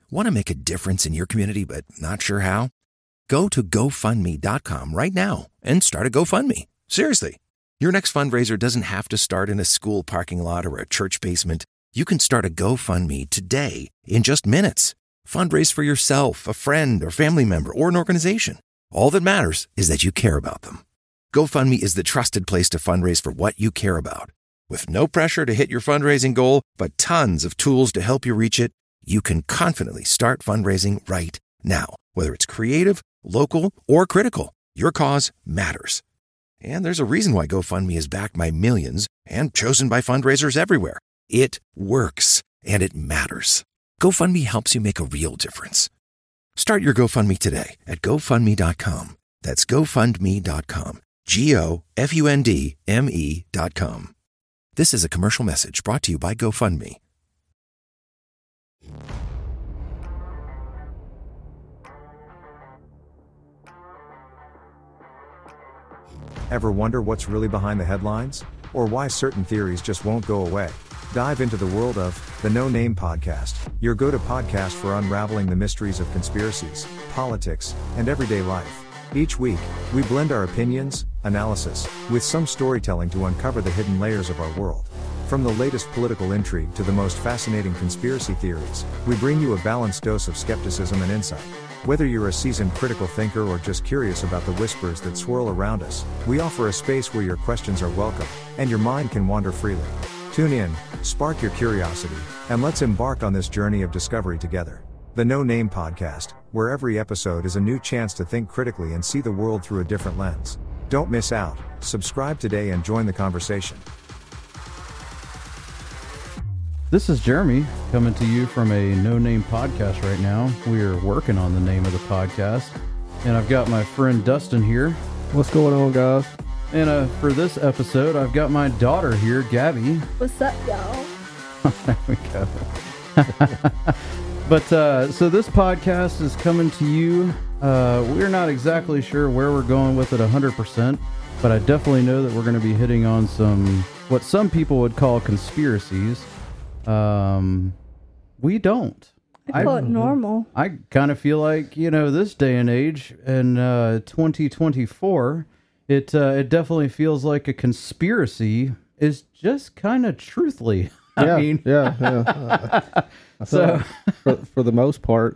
Want to make a difference in your community but not sure how? Go to GoFundMe.com right now and start a GoFundMe. Seriously. Your next fundraiser doesn't have to start in a school parking lot or a church basement. You can start a GoFundMe today in just minutes. Fundraise for yourself, a friend or family member, or an organization. All that matters is that you care about them. GoFundMe is the trusted place to fundraise for what you care about. With no pressure to hit your fundraising goal, but tons of tools to help you reach it, you can confidently start fundraising right now. Whether it's creative, local, or critical, your cause matters. And there's a reason why GoFundMe is backed by millions and chosen by fundraisers everywhere. It works, and it matters. GoFundMe helps you make a real difference. Start your GoFundMe today at GoFundMe.com. That's GoFundMe.com. GoFundMe.com. This is a commercial message brought to you by GoFundMe. Ever wonder what's really behind the headlines? Or why certain theories just won't go away? Dive into the world of the No Name Podcast, your go-to podcast for unraveling the mysteries of conspiracies, politics, and everyday life. Each week, we blend our opinions, analysis, with some storytelling to uncover the hidden layers of our world. From the latest political intrigue to the most fascinating conspiracy theories, we bring you a balanced dose of skepticism and insight. Whether you're a seasoned critical thinker or just curious about the whispers that swirl around us, we offer a space where your questions are welcome, and your mind can wander freely. Tune in, spark your curiosity, and let's embark on this journey of discovery together. The No Name Podcast, where every episode is a new chance to think critically and see the world through a different lens. Don't miss out. Subscribe today and join the conversation. This is Jeremy coming to you from a No Name Podcast right now. We're working on the name of the podcast, and I've got my friend Dustin here. What's going on, guys? And for this episode, I've got my daughter here, Gabby. What's up, y'all? There we go. But so this podcast is coming to you. We're not exactly sure where we're going with it 100%, but I definitely know that we're going to be hitting on what some people would call conspiracies. We don't. I call it normal. I kind of feel like, this day and age in 2024, it definitely feels like a conspiracy is just kind of truthfully. Yeah. So for the most part,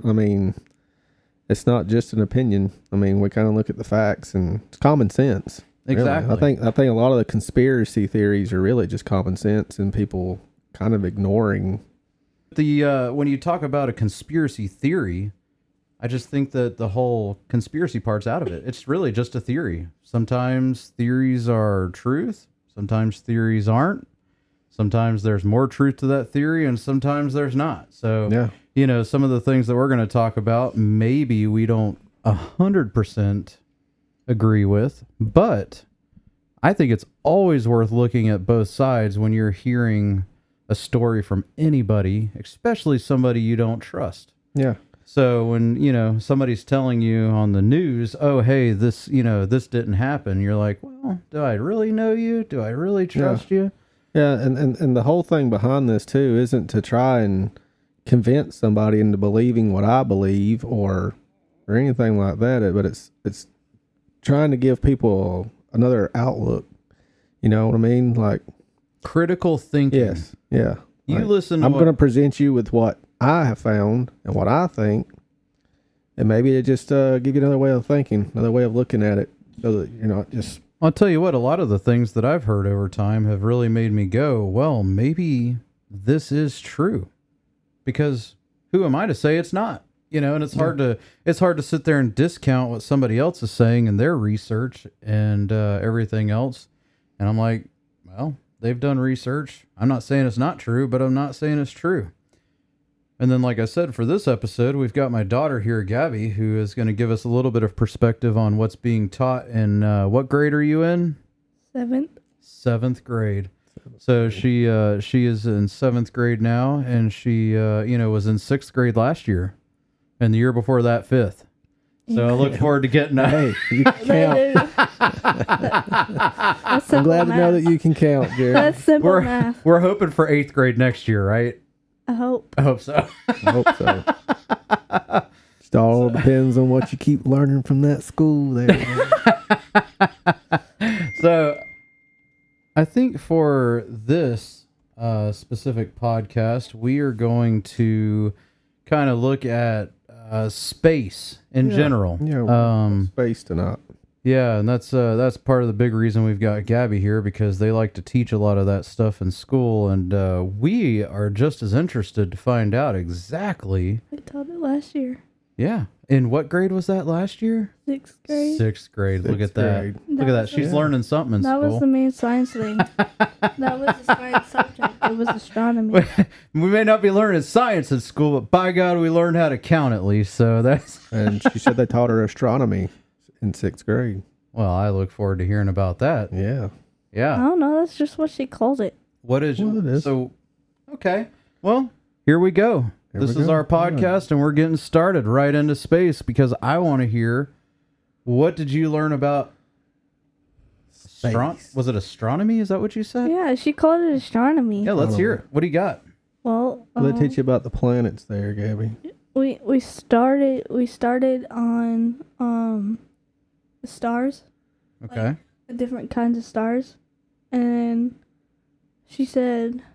it's not just an opinion. We kind of look at the facts and it's common sense. Exactly. Really. I think a lot of the conspiracy theories are really just common sense and people kind of ignoring. When you talk about a conspiracy theory, I just think that the whole conspiracy part's out of it. It's really just a theory. Sometimes theories are truth. Sometimes theories aren't. Sometimes there's more truth to that theory and sometimes there's not. So, some of the things that we're going to talk about, maybe we don't 100% agree with, but I think it's always worth looking at both sides when you're hearing a story from anybody, especially somebody you don't trust. Yeah. So when, somebody's telling you on the news, oh, hey, this didn't happen. You're like, well, do I really know you? Do I really trust you? Yeah. And the whole thing behind this too, isn't to try and convince somebody into believing what I believe or anything like that. But it's trying to give people another outlook. You know what I mean? Like critical thinking. Yes. Yeah. I'm going to present you with what I have found and what I think, and maybe it just give you another way of thinking, another way of looking at it, so that you're not just. I'll tell you what, a lot of the things that I've heard over time have really made me go, well, maybe this is true, because who am I to say it's not? And it's hard to sit there and discount what somebody else is saying in their research and everything else. And I'm like, well, they've done research. I'm not saying it's not true, but I'm not saying it's true. And then, like I said, for this episode, we've got my daughter here, Gabby, who is going to give us a little bit of perspective on what's being taught. And what grade are you in? Seventh grade. So she is in 7th grade now, and she was in 6th grade last year, and the year before that 5th. So I look forward to getting that. Hey, you can count. I'm glad to know that you can count, Jared. That's simple math. We're hoping for 8th grade next year, right? I hope so. I hope so. It all depends on what you keep learning from that school there. So I think for this specific podcast, we are going to kind of look at space in general. Yeah, space tonight. Yeah, and that's part of the big reason we've got Gabby here, because they like to teach a lot of that stuff in school, and we are just as interested to find out exactly. I taught it last year. Yeah. In what grade was that last year? 6th grade. Sixth grade. Look at that. grade. Look at that. She's learning something in That school. was the main science thing. That was the science subject. It was astronomy. We may not be learning science in school, but by God, we learned how to count at least. So that's. And she said they taught her astronomy in 6th grade. Well, I look forward to hearing about that. Yeah. I Yeah. don't know. That's just what she calls it. What is Well, it is. So? Okay. Well, here we go. Here This we is go. our podcast, and we're getting started right into space because I want to hear. What did you learn about? Was it astronomy? Is that what you said? Yeah, she called it astronomy. Yeah, let's hear it. What do you got? Well, They teach you about the planets there, Gabby. we started on the stars, Okay. the different kinds of stars, and she said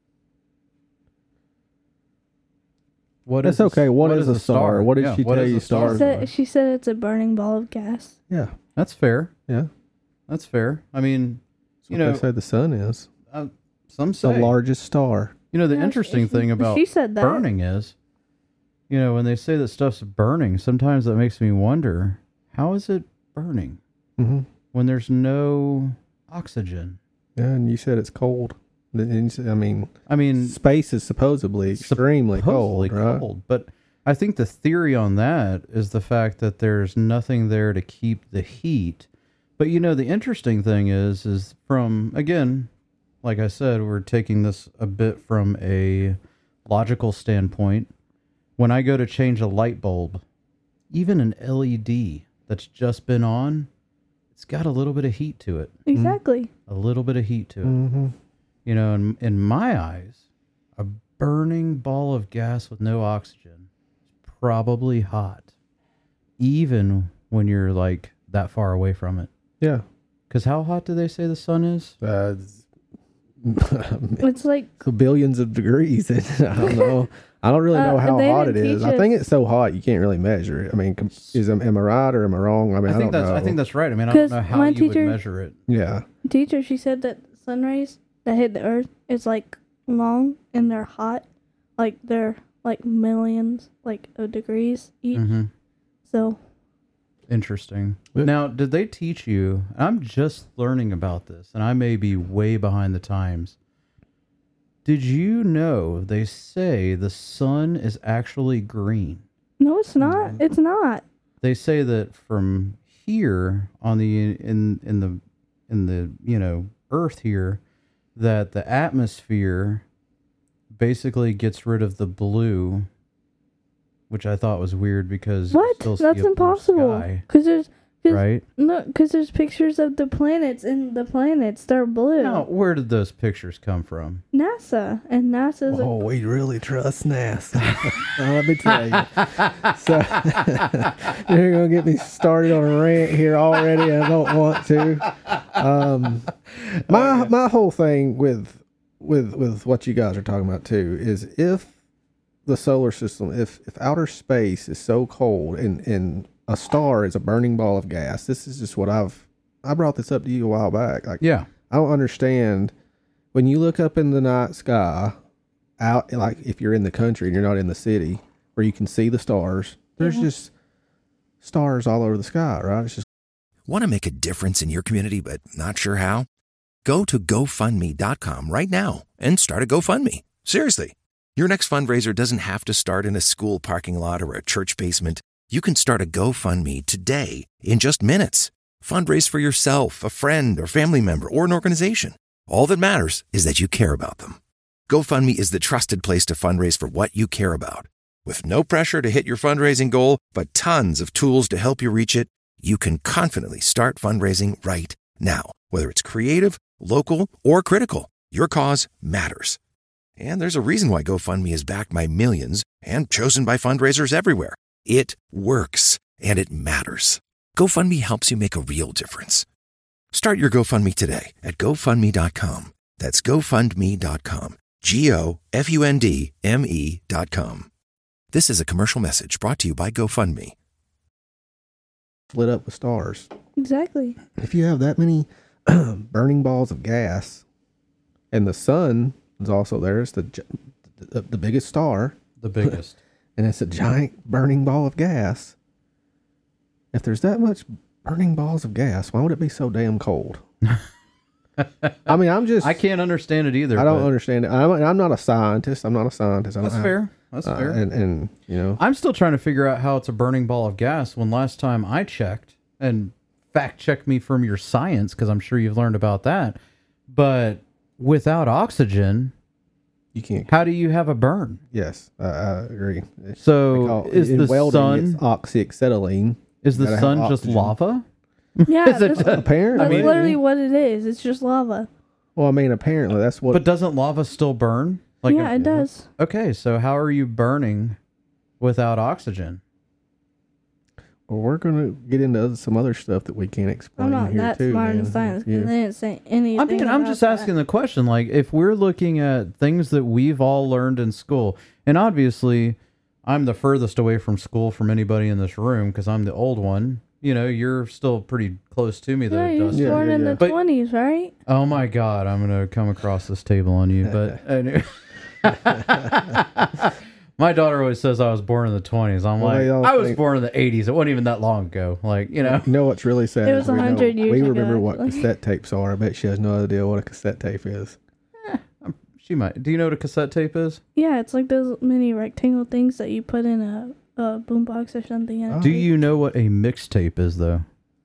What That's is okay. What is a star? What did she what tell is you a star? stars are? she said it's a burning ball of gas. Yeah. That's fair. Yeah. That's fair. I mean, That's you what know, they say the sun is. some The say. largest star. You know, the Yeah, interesting thing about she said that. burning is, you know, when they say that stuff's burning, sometimes that makes me wonder, how is it burning Mm-hmm. when there's no oxygen? Yeah, and you said it's cold. And you said- I mean, I mean, space is supposedly extremely supposedly cold, right? cold, but I think the theory on that is the fact that there's nothing there to keep the heat. But you know, the interesting thing is from, again, like I said, we're taking this a bit from a logical standpoint. When I go to change a light bulb, even an LED that's just been on, it's got a little bit of heat to it. Exactly. A little bit of heat to it. Mm-hmm. You know, in my eyes, a burning ball of gas with no oxygen is probably hot, even when you're like that far away from it. Yeah. Because how hot do they say the sun is? It's like Billions of degrees. I don't know. I don't really know how they hot it didn't is. teach I think us- it's so hot you can't really measure it. I mean, am I right or am I wrong? I mean, I don't know. I think that's right. I mean, I don't 'Cause know how my you teacher- would measure it. Yeah. teacher, she said that sun rays that hit the earth is like long and they're hot, like they're like millions like of degrees each. Mm-hmm. So Interesting. Yeah. Now, did they teach you? I'm just learning about this, and I may be way behind the times. Did you know they say the sun is actually green? no, it's not. It's not. They say that from here on the in the you know Earth here, that the atmosphere basically gets rid of the blue, which I thought was weird because you What? still see That's a blue impossible. sky, Because right? there's pictures of the planets, and the planets they're blue. Now, where did those pictures come from? NASA, and NASA's Oh, we really trust NASA. Let me tell you. So you're gonna get me started on a rant here already. I don't want to. My whole thing with what you guys are talking about too is if the solar system, if outer space is so cold and a star is a burning ball of gas. This is just what I brought this up to you a while back. Like, Yeah. I don't understand when you look up in the night sky out, like if you're in the country and you're not in the city where you can see the stars, there's just stars all over the sky, right? It's just, Want to make a difference in your community but not sure how? Go to GoFundMe.com right now and start a GoFundMe. Seriously. Your next fundraiser doesn't have to start in a school parking lot or a church basement. You can start a GoFundMe today in just minutes. Fundraise for yourself, a friend, or family member, or an organization. All that matters is that you care about them. GoFundMe is the trusted place to fundraise for what you care about. With no pressure to hit your fundraising goal, but tons of tools to help you reach it, you can confidently start fundraising right now. Whether it's creative, local, or critical, your cause matters. And there's a reason why GoFundMe is backed by millions and chosen by fundraisers everywhere. It works, and it matters. GoFundMe helps you make a real difference. Start your GoFundMe today at GoFundMe.com. That's GoFundMe.com. GoFundMe.com. This is a commercial message brought to you by GoFundMe. lit up with stars. Exactly. If you have that many burning balls of gas, and the sun is also there, it's the biggest star, The biggest. and it's a giant burning ball of gas. If there's that much burning balls of gas, why would it be so damn cold? I mean, I can't understand it either. I don't but understand it. I'm not a scientist. I don't That's have- fair. That's fair. And you know, I'm still trying to figure out how it's a burning ball of gas when last time I checked, and fact check me from your science, because I'm sure you've learned about that. But without oxygen, you can't. how do you have a burn? Yes, I agree. So is in the welding, it's sun oxyacetylene. is the gotta have sun just oxygen. lava? Yeah, Is it- that's, Apparently, that's literally what it is. It's just lava. well, I mean, apparently that's what. But doesn't lava still burn? Yeah, it does. Okay, so how are you burning without oxygen? well, we're gonna get into some other stuff that we can't explain I'm not here that too. smart in man. science Yeah. because they didn't say anything. I mean, I'm about just that. asking the question, like, if we're looking at things that we've all learned in school, and obviously I'm the furthest away from school from anybody in this room because I'm the old one. You know, you're still pretty close to me, though, Yeah, you was Dustin. born in the But- 20s, right? Oh my God, I'm gonna come across this table on you. But anyway. My daughter always says I was born in the 20s. I'm Well, they all like, I was think- born in the 80s. It wasn't even that long ago. Like, you know. You know what's really sad? It is was we know- 100 years We ago, remember what actually. cassette tapes are. I bet she has no idea what a cassette tape is. She might. Do you know what a cassette tape is? Yeah, it's like those mini rectangle things that you put in a boombox or something. And Do you know what a mixtape is, though?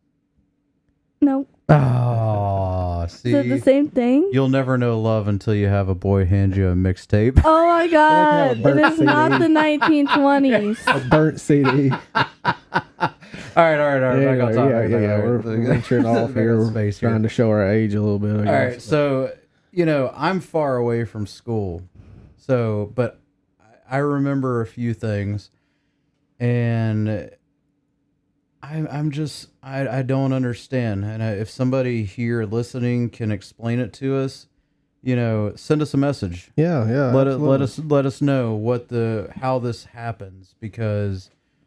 No. Oh, Is it the see, same thing? you'll never know love until you have a boy hand you a mixtape. Oh my god! burnt It is not CD. the 1920s. A burnt CD. all right. Yeah, Back on topic. We're venturing off Back here, on space here. trying to show our age a little bit. I All guess. right, so you know I'm far away from school, so but I remember a few things, and I'm just I don't understand. And if somebody here listening can explain it to us, you know, send us a message. Yeah. Let us know what how this happens, because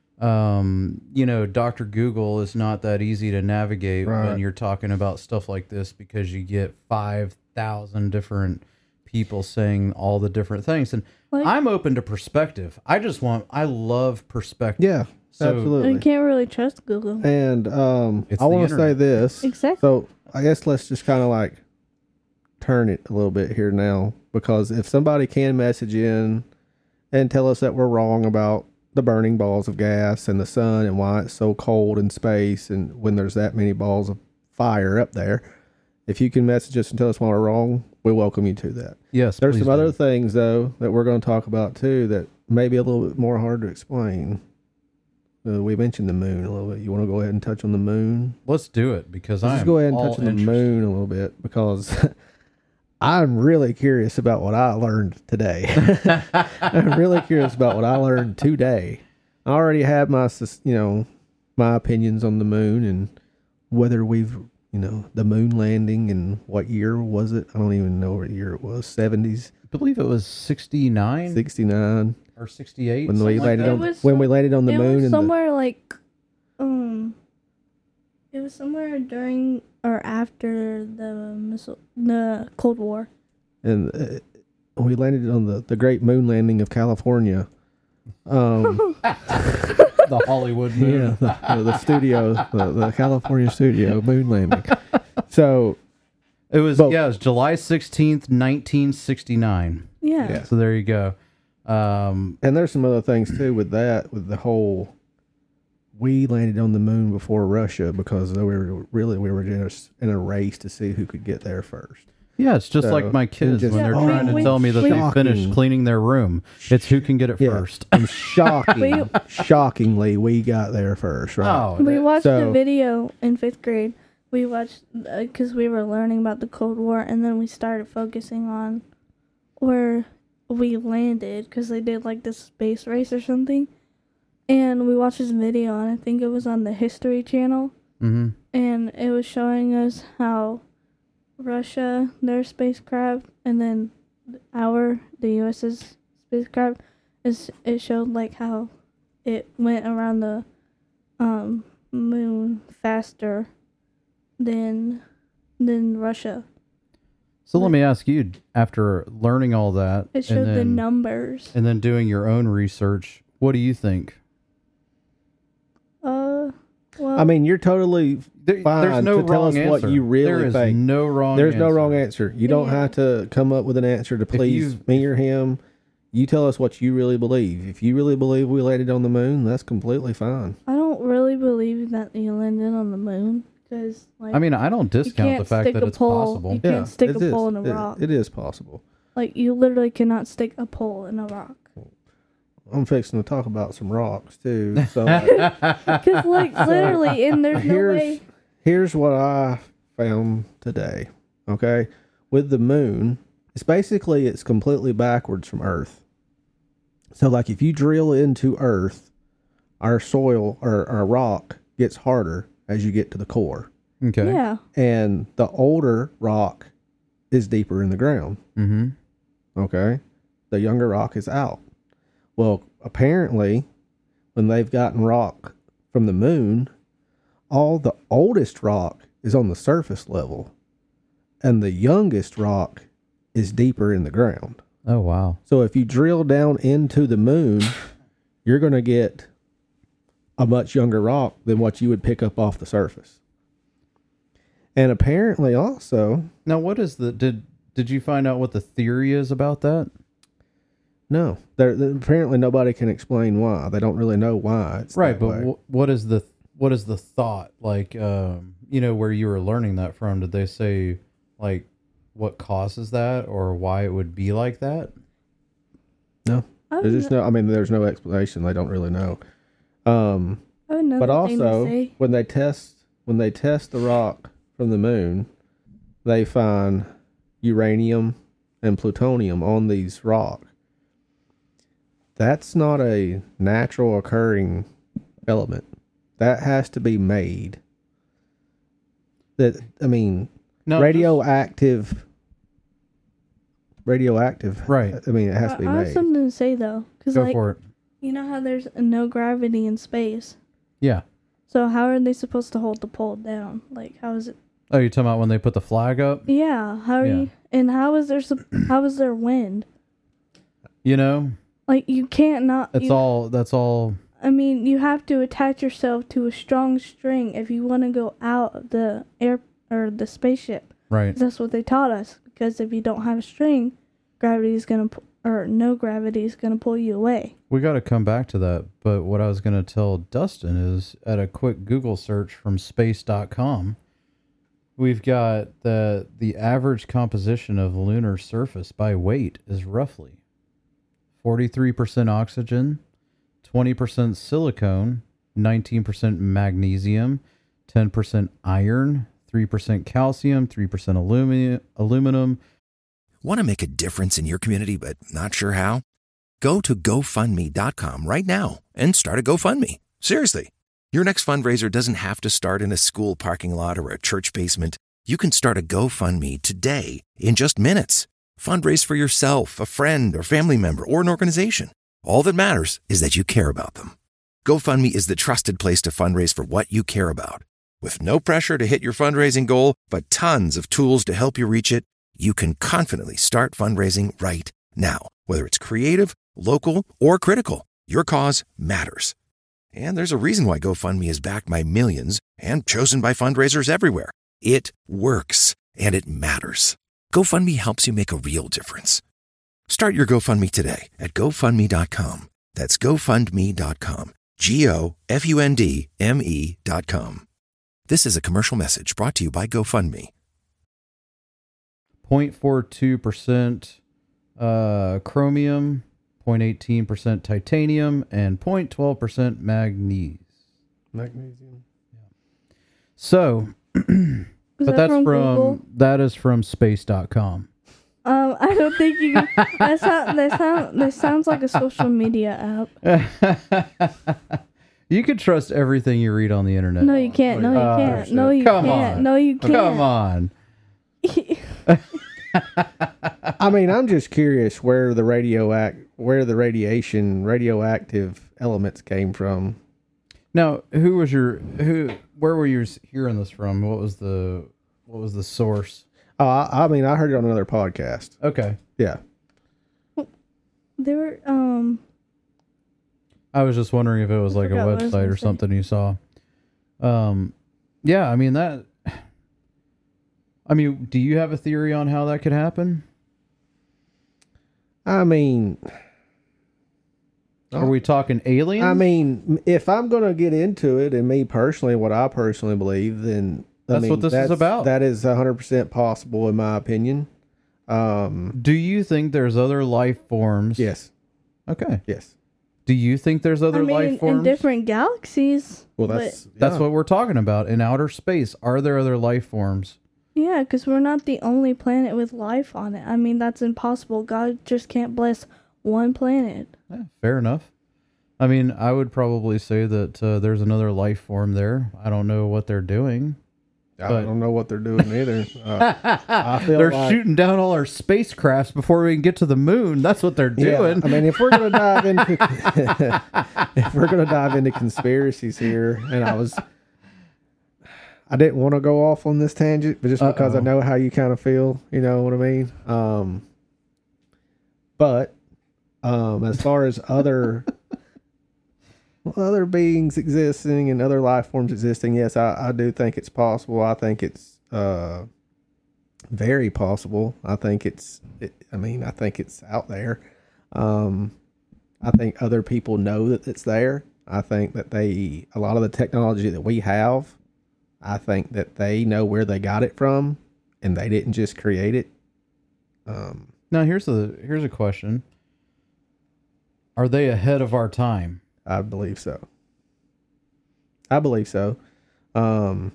you know, Dr. Google is not that easy to navigate when Right. you're talking about stuff like this, because you get 5,000 different people saying all the different things. And Like- I'm open to perspective. I love perspective. Yeah. So- Absolutely. You can't really trust Google. And It's I the want to say internet. this. Exactly. So I guess let's just kind of like turn it a little bit here now, because if somebody can message in and tell us that we're wrong about the burning balls of gas and the sun and why it's so cold in space and when there's that many balls of fire up there, if you can message us and tell us why we're wrong, we welcome you to that. Yes, There's please some other do. things though that we're going to talk about too that may be a little bit more hard to explain. We mentioned the moon a little bit. You want to go ahead and touch on the moon? Let's do it, because Let's I'm just go ahead and all touch on the interested. moon a little bit, because I'm really curious about what I learned today. I'm really curious about what I learned today. I already have my opinions on the moon and whether we've, the moon landing and what year was it? I don't even know what year it was. 70s, I believe it was 69 69 or 68. when we something like landed that. on It was when we landed on the it moon. was and somewhere like, it was somewhere during or after the Cold War. and we landed on the great moon landing of California. The Hollywood moon. Yeah, the studio, the California studio moon landing. So It was But- it was July 16th, 1969. Yeah. Yeah. So there you go. and there's some other things too with that, with the whole. We landed on the moon before Russia because we were just in a race to see who could get there first. Yeah, it's just So, like my kids just- when they're Yeah, trying to we- tell me that they Shocking. finished cleaning their room. It's who can get it Yeah. first. And shockingly, we got there first, right? Oh, We watched So- the video in 5th grade. We watched because we were learning about the Cold War, and then we started focusing on where we landed because they did like this space race or something. And we watched this video, and I think it was on the History Channel. Mm-hmm. And it was showing us how Russia, their spacecraft, and then the U.S.'s spacecraft, it showed like how it went around the moon faster than Russia. So let me ask you, after learning all that, It showed the numbers. and then doing your own research, what do you think? Well, I mean, you're totally fine There's no to tell wrong us answer. what you really there is think. no wrong There's answer. no wrong answer. You don't Yeah. have to come up with an answer to please me or him. You tell us what you really believe. If you really believe we landed on the moon, that's completely fine. I don't really believe that you landed on the moon because, like, I mean, I don't you discount can't the fact stick that a it's pole. possible. You can't stick it a is. pole in a rock. It is possible. Like, you literally cannot stick a pole in a rock. I'm fixing to talk about some rocks too. So Because, like, literally, and there's no way. here's what I found today. Okay, with the moon, it's completely backwards from Earth. So, like, if you drill into Earth, our soil or our rock gets harder as you get to the core, Okay. Yeah. and the older rock is deeper in the ground. Mm-hmm. Okay, the younger rock is out. Well, apparently, when they've gotten rock from the moon, all the oldest rock is on the surface level, and the youngest rock is deeper in the ground. Oh, wow. So if you drill down into the moon, you're going to get a much younger rock than what you would pick up off the surface. And apparently also, Now, what is did you find out what the theory is about that? no, apparently nobody can explain why. They don't really know why it's Right, that but way. what is the thought? Like, where you were learning that from? Did they say, like, what causes that or why it would be like that? No, I there's would just there's no explanation. They don't really know. I have another But thing to also, say. when they test the rock from the moon, they find uranium and plutonium on these rocks. That's not a natural occurring element. That has to be made. No, radioactive. Right. I mean, it has to be I have made. something to say, though. Because, Go like, for it. you know how there's no gravity in space? Yeah. So how are they supposed to hold the pole down? Like, how is it? Oh, you're talking about when they put the flag up? Yeah. How are Yeah. you? And how is there wind? You know, Like, you can't not. that's all. I mean, you have to attach yourself to a strong string if you want to go out of the air or the spaceship. Right. That's what they taught us. Because if you don't have a string, no gravity is gonna pull you away. We got to come back to that. But what I was going to tell Dustin is, at a quick Google search from space.com, we've got the average composition of lunar surface by weight is roughly 43% oxygen, 20% silicone, 19% magnesium, 10% iron, 3% calcium, 3% aluminum. Want to make a difference in your community but not sure how? Go to GoFundMe.com right now and start a GoFundMe. Seriously. Your next fundraiser doesn't have to start in a school parking lot or a church basement. You can start a GoFundMe today in just minutes. Fundraise for yourself, a friend, or family member, or an organization. All that matters is that you care about them. GoFundMe is the trusted place to fundraise for what you care about. With no pressure to hit your fundraising goal, but tons of tools to help you reach it, you can confidently start fundraising right now. Whether it's creative, local, or critical, your cause matters. And there's a reason why GoFundMe is backed by millions and chosen by fundraisers everywhere. It works, and it matters. GoFundMe helps you make a real difference. Start your GoFundMe today at GoFundMe.com. That's GoFundMe.com. GoFundMe.com. This is a commercial message brought to you by GoFundMe. 0.42% chromium, 0.18% titanium, and 0.12% magnesium. So, Is but that's Google? that is from space.com. I don't think you. That sounds like a social media app. You can trust everything you read on the internet. No, you can't. No, you can't. No, you Come can't. on. No, you can't. Come on. I mean, I'm just curious where the radioactive elements came from. Now, where were you hearing this from? What was the source? Oh, I mean, I heard it on another podcast. Okay. Yeah. They were I was just wondering if it was like a forgot what I was website gonna or say. something you saw. Yeah, I mean do you have a theory on how that could happen? I mean, Are we talking aliens? I mean, if I'm going to get into it, and me personally, what I personally believe, then That's what this is about. That is 100% possible, in my opinion. Do you think there's other life forms? Yes. Okay. Yes. Do you think there's other life forms? in different galaxies. Well, That's yeah. what we're talking about. In outer space, are there other life forms? Yeah, because we're not the only planet with life on it. I mean, that's impossible. God just can't bless one planet. Yeah, fair enough. I mean, I would probably say that there's another life form there. I don't know what they're doing. I don't know what they're doing either. I feel They're like, shooting down all our spacecrafts before we can get to the moon. That's what they're doing. I mean, if we're going to dive into conspiracies here, and I didn't want to go off on this tangent, but just because I know how you kind of feel, you know what I mean? But as far as other beings existing and other life forms existing, yes, I do think it's possible. I think it's very possible. I think it's out there. I think other people know that it's there. I think that a lot of the technology that we have, I think that they know where they got it from, and they didn't just create it. Now, here's a question. Are they ahead of our time? I believe so. And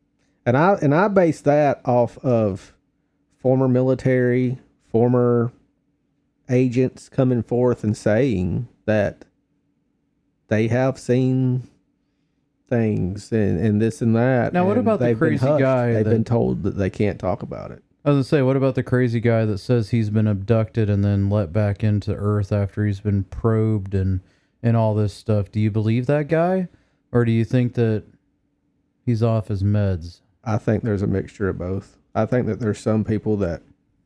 I base that off of former military, former agents coming forth and saying that they have seen things and this and that. Now, what and about the they've been crazy hushed. guy They've that- been told that they can't talk about it. I was gonna say, what about the crazy guy that says he's been abducted and then let back into Earth after he's been probed and all this stuff? Do you believe that guy, or do you think that he's off his meds? I think there's a mixture of both. I think that there's some people that,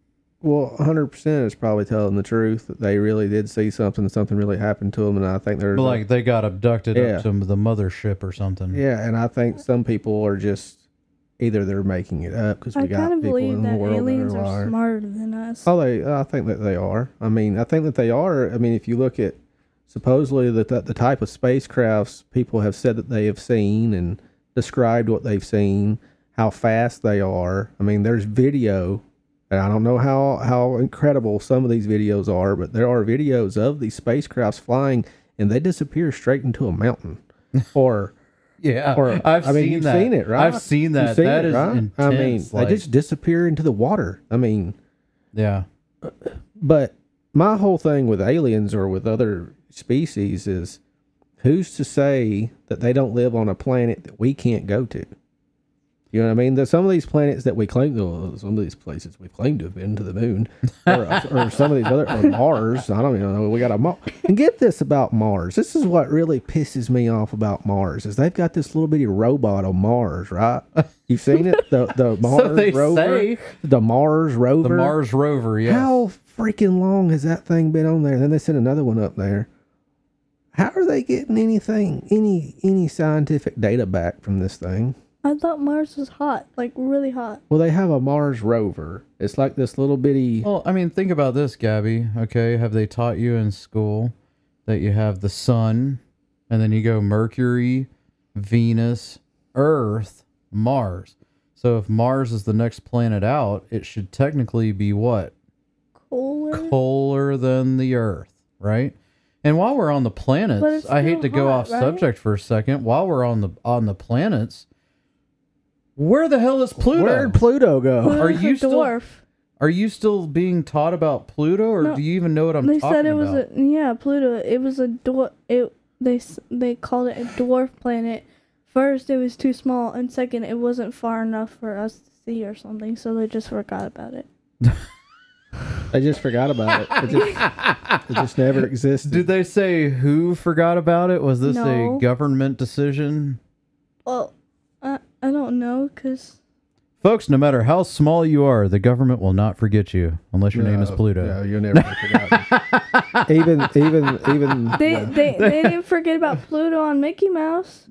100% is probably telling the truth, that they really did see something really happened to them, and I think there's... But like they got abducted Yeah. up to the mothership or something. Yeah, and I think some people are just... Either they're making it up because I we got kind of people believe in the that world aliens that are are lying. smarter than us. I think that they are. I mean, I think that they are. I mean, if you look at supposedly the type of spacecrafts people have said that they have seen and described what they've seen, how fast they are. I mean, there's video, and I don't know how incredible some of these videos are, but there are videos of these spacecrafts flying, and they disappear straight into a mountain. Or... Yeah, Or, I've seen you've that. seen it, right? I've seen that. You've seen That it, is right? intense. I mean, like, they just disappear into the water. I mean, yeah. but my whole thing with aliens or with other species is, who's to say that they don't live on a planet that we can't go to? You know what I mean? There's some of these planets that we claim to, some of these places we claim to have been to the moon, or some of these other, or Mars. I don't even know. We got a Mars. And get this about Mars. This is what really pisses me off about Mars, is they've got this little bitty robot on Mars, right? You've seen it? The Mars So they rover. say. The Mars rover. The Mars rover, yes. How freaking long has that thing been on there? And then they sent another one up there. How are they getting anything, any scientific data back from this thing? I thought Mars was hot, like really hot. Well, they have a Mars rover. It's like this little bitty... Well, I mean, think about this, Gabby. Okay, have they taught you in school that you have the sun, and then you go Mercury, Venus, Earth, Mars. So if Mars is the next planet out, it should technically be what? Cooler. Colder than the Earth, right? And while we're on the But planets, it's I hate still to go hot, off right? subject for a second. While we're on the planets, where the hell is Pluto? Where'd Pluto go? Are Pluto's you a still- dwarf? Are you still being taught about Pluto, or No, do you even know what I'm They talking said it was about? Pluto. It was a they called it a dwarf planet. First, it was too small, and second, it wasn't far enough for us to see or something. So they just forgot about it. They just forgot about it. It just never existed. Did they say who forgot about it? Was this No. a government decision? Well, I don't know, cause Folks, no matter how small you are, the government will not forget you unless your name is Pluto. No, you'll never be forgotten. even they didn't forget about Pluto on Mickey Mouse.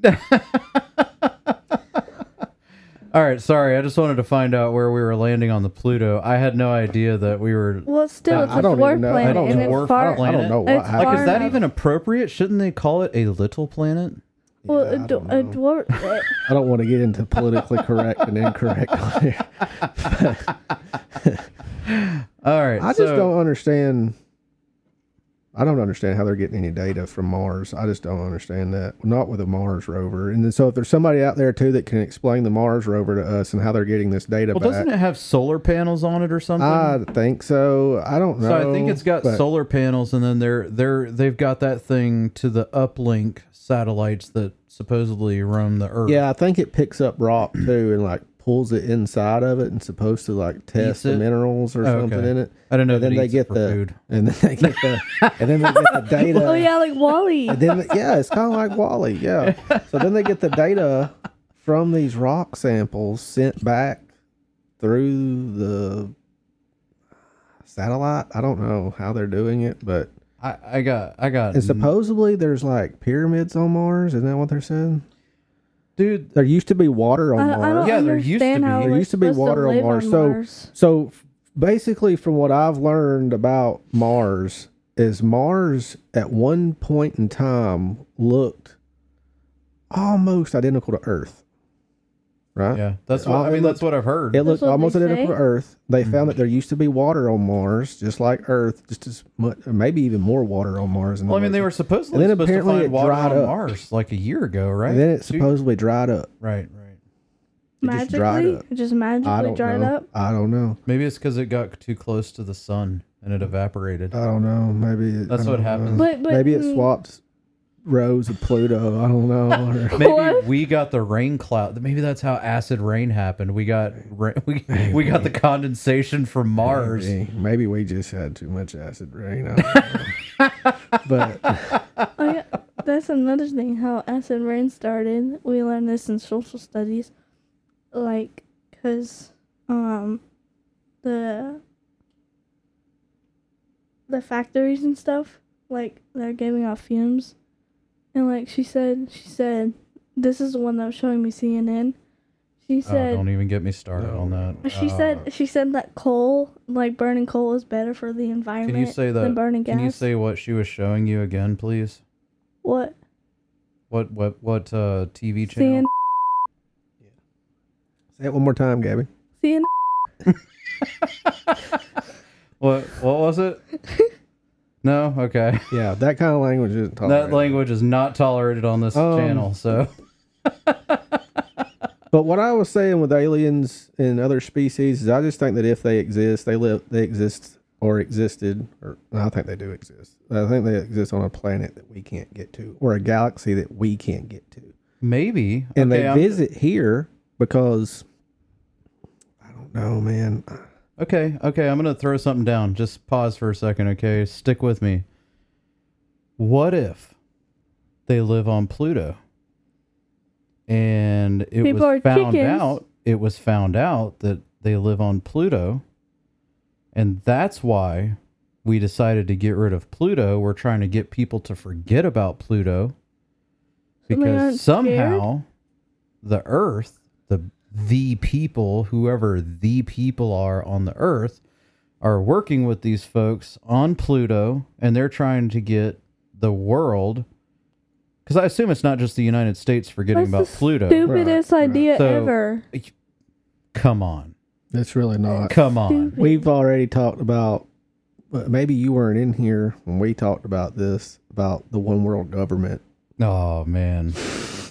All right, sorry. I just wanted to find out where we were landing on the Pluto. I had no idea that we were... Well, still, it's I a don't dwarf even know. planet, I don't and know. it's far. planet. I don't know what It's happened. Like, is that enough. even appropriate? Shouldn't they call it a little planet? Well, Yeah, I don't know. a dwarf. I don't want to get into politically correct and incorrect on here. All right. I just don't understand. I don't understand how they're getting any data from Mars. I just don't understand that. Not with a Mars rover. And then, so if there's somebody out there too that can explain the Mars rover to us and how they're getting this data Well, back. doesn't it have solar panels on it or something? I think so. I don't know. So I think it's got but solar panels, and then they've got that thing to the uplink satellites that supposedly roam the Earth. Yeah, I think it picks up rock too and like pulls it inside of it and supposed to like test the it? minerals or Oh, something okay. in it. I don't know. And then if it they eats get it for the food. and then they get the and then they get the data. Oh yeah, like Wally. And then yeah, it's kind of like Wally. Yeah. So then they get the data from these rock samples sent back through the satellite. I don't know how they're doing it, but I got. and supposedly there's like pyramids on Mars. Isn't that what they're saying? Dude, There used to be water on I Mars. don't Yeah, there used to understand be. how There we're used to be supposed water on live Mars. So basically, from what I've learned about Mars, is Mars at one point in time looked almost identical to Earth. Right? yeah, that's what Oh, I mean. it That's looked- what I've heard. It looked what almost they identical say? to Earth. They Mm-hmm. found that there used to be water on Mars, just like Earth, just as much, or maybe even more water on Mars. Than Well, I mean, there they was. were supposedly And then supposed to apparently find it water dried on up. Mars like a year ago, right? And then it Two- supposedly dried up. Right. It just dried magically, up. it just I magically don't dried know. up. I don't know. Maybe it's because it got too close to the sun and it evaporated. I don't know. Maybe That's I what don't happens. know. But Maybe it swapped rows of Pluto. I don't know. Or- Maybe What? we got the rain cloud. Maybe that's how acid rain happened. We got we got the condensation from Mars. Maybe we just had too much acid rain. I don't know. But Oh yeah, that's another thing. How acid rain started. We learned this in social studies, like, cause the factories and stuff, like, they're giving off fumes, and like she said this is the one that was showing me CNN. She Oh, said don't even get me started on that. she said that coal, like burning coal, is better for the environment Can you say that? than burning gas. Can you say what she was showing you again, please? what? What TV channel? say it one more time, Gabby. CNN. What was it? No, okay. Yeah, that kind of language isn't tolerated. That language is not tolerated on this channel. So But what I was saying with aliens and other species is I just think that if they exist, they exist or existed, or I think they do exist. I think they exist on a planet that we can't get to, or a galaxy that we can't get to. maybe. And Okay, they visit here because I don't know, man. Okay, I'm going to throw something down. Just pause for a second, okay? Stick with me. What if they live on Pluto? And it People are was found out that they live on Pluto. And that's why we decided to get rid of Pluto. We're trying to get people to forget about Pluto. So they aren't Because somehow the Earth, the people, whoever the people are on the Earth, are working with these folks on Pluto, and they're trying to get the world, because I assume it's not just the United States forgetting That's about the Pluto. Stupidest idea So- ever. Come on. It's really not. Come on. Stupid. We've already talked about, maybe you weren't in here when we talked about this, about the one world government. Oh, man.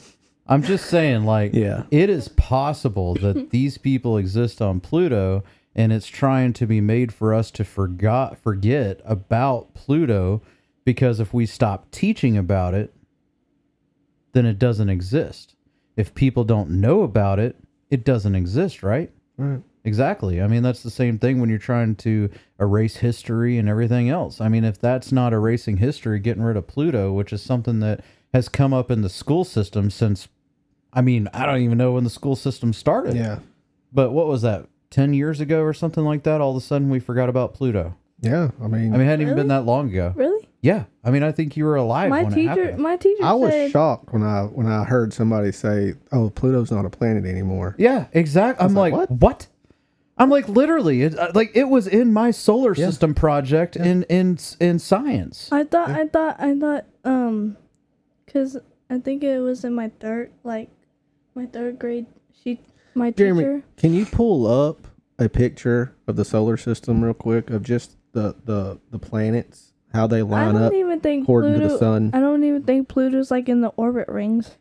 I'm just saying, like, Yeah. it is possible that these people exist on Pluto, and it's trying to be made for us to forget about Pluto, because if we stop teaching about it, then it doesn't exist. If people don't know about it, it doesn't exist, right? Right. Exactly. I mean, that's the same thing when you're trying to erase history and everything else. I mean, if that's not erasing history, getting rid of Pluto, which is something that has come up in the school system since, I mean, I don't even know when the school system started. Yeah. But what was that, 10 years ago or something like that? All of a sudden we forgot about Pluto. Yeah. I mean, it hadn't even Really? been that long ago. Really? Yeah. I mean, I think you were alive My when it teacher, happened. my teacher I was said, shocked when I heard somebody say, "Oh, Pluto's not a planet anymore." Yeah, exactly. I'm like, like, what? what? I'm like, literally, it was in my solar system project in science. I thought, because I think it was in my third grade. My Jeremy, teacher. can you pull up a picture of the solar system real quick of just the planets, how they I line don't up even think according Pluto. to the sun? I don't even think Pluto's like in the orbit rings.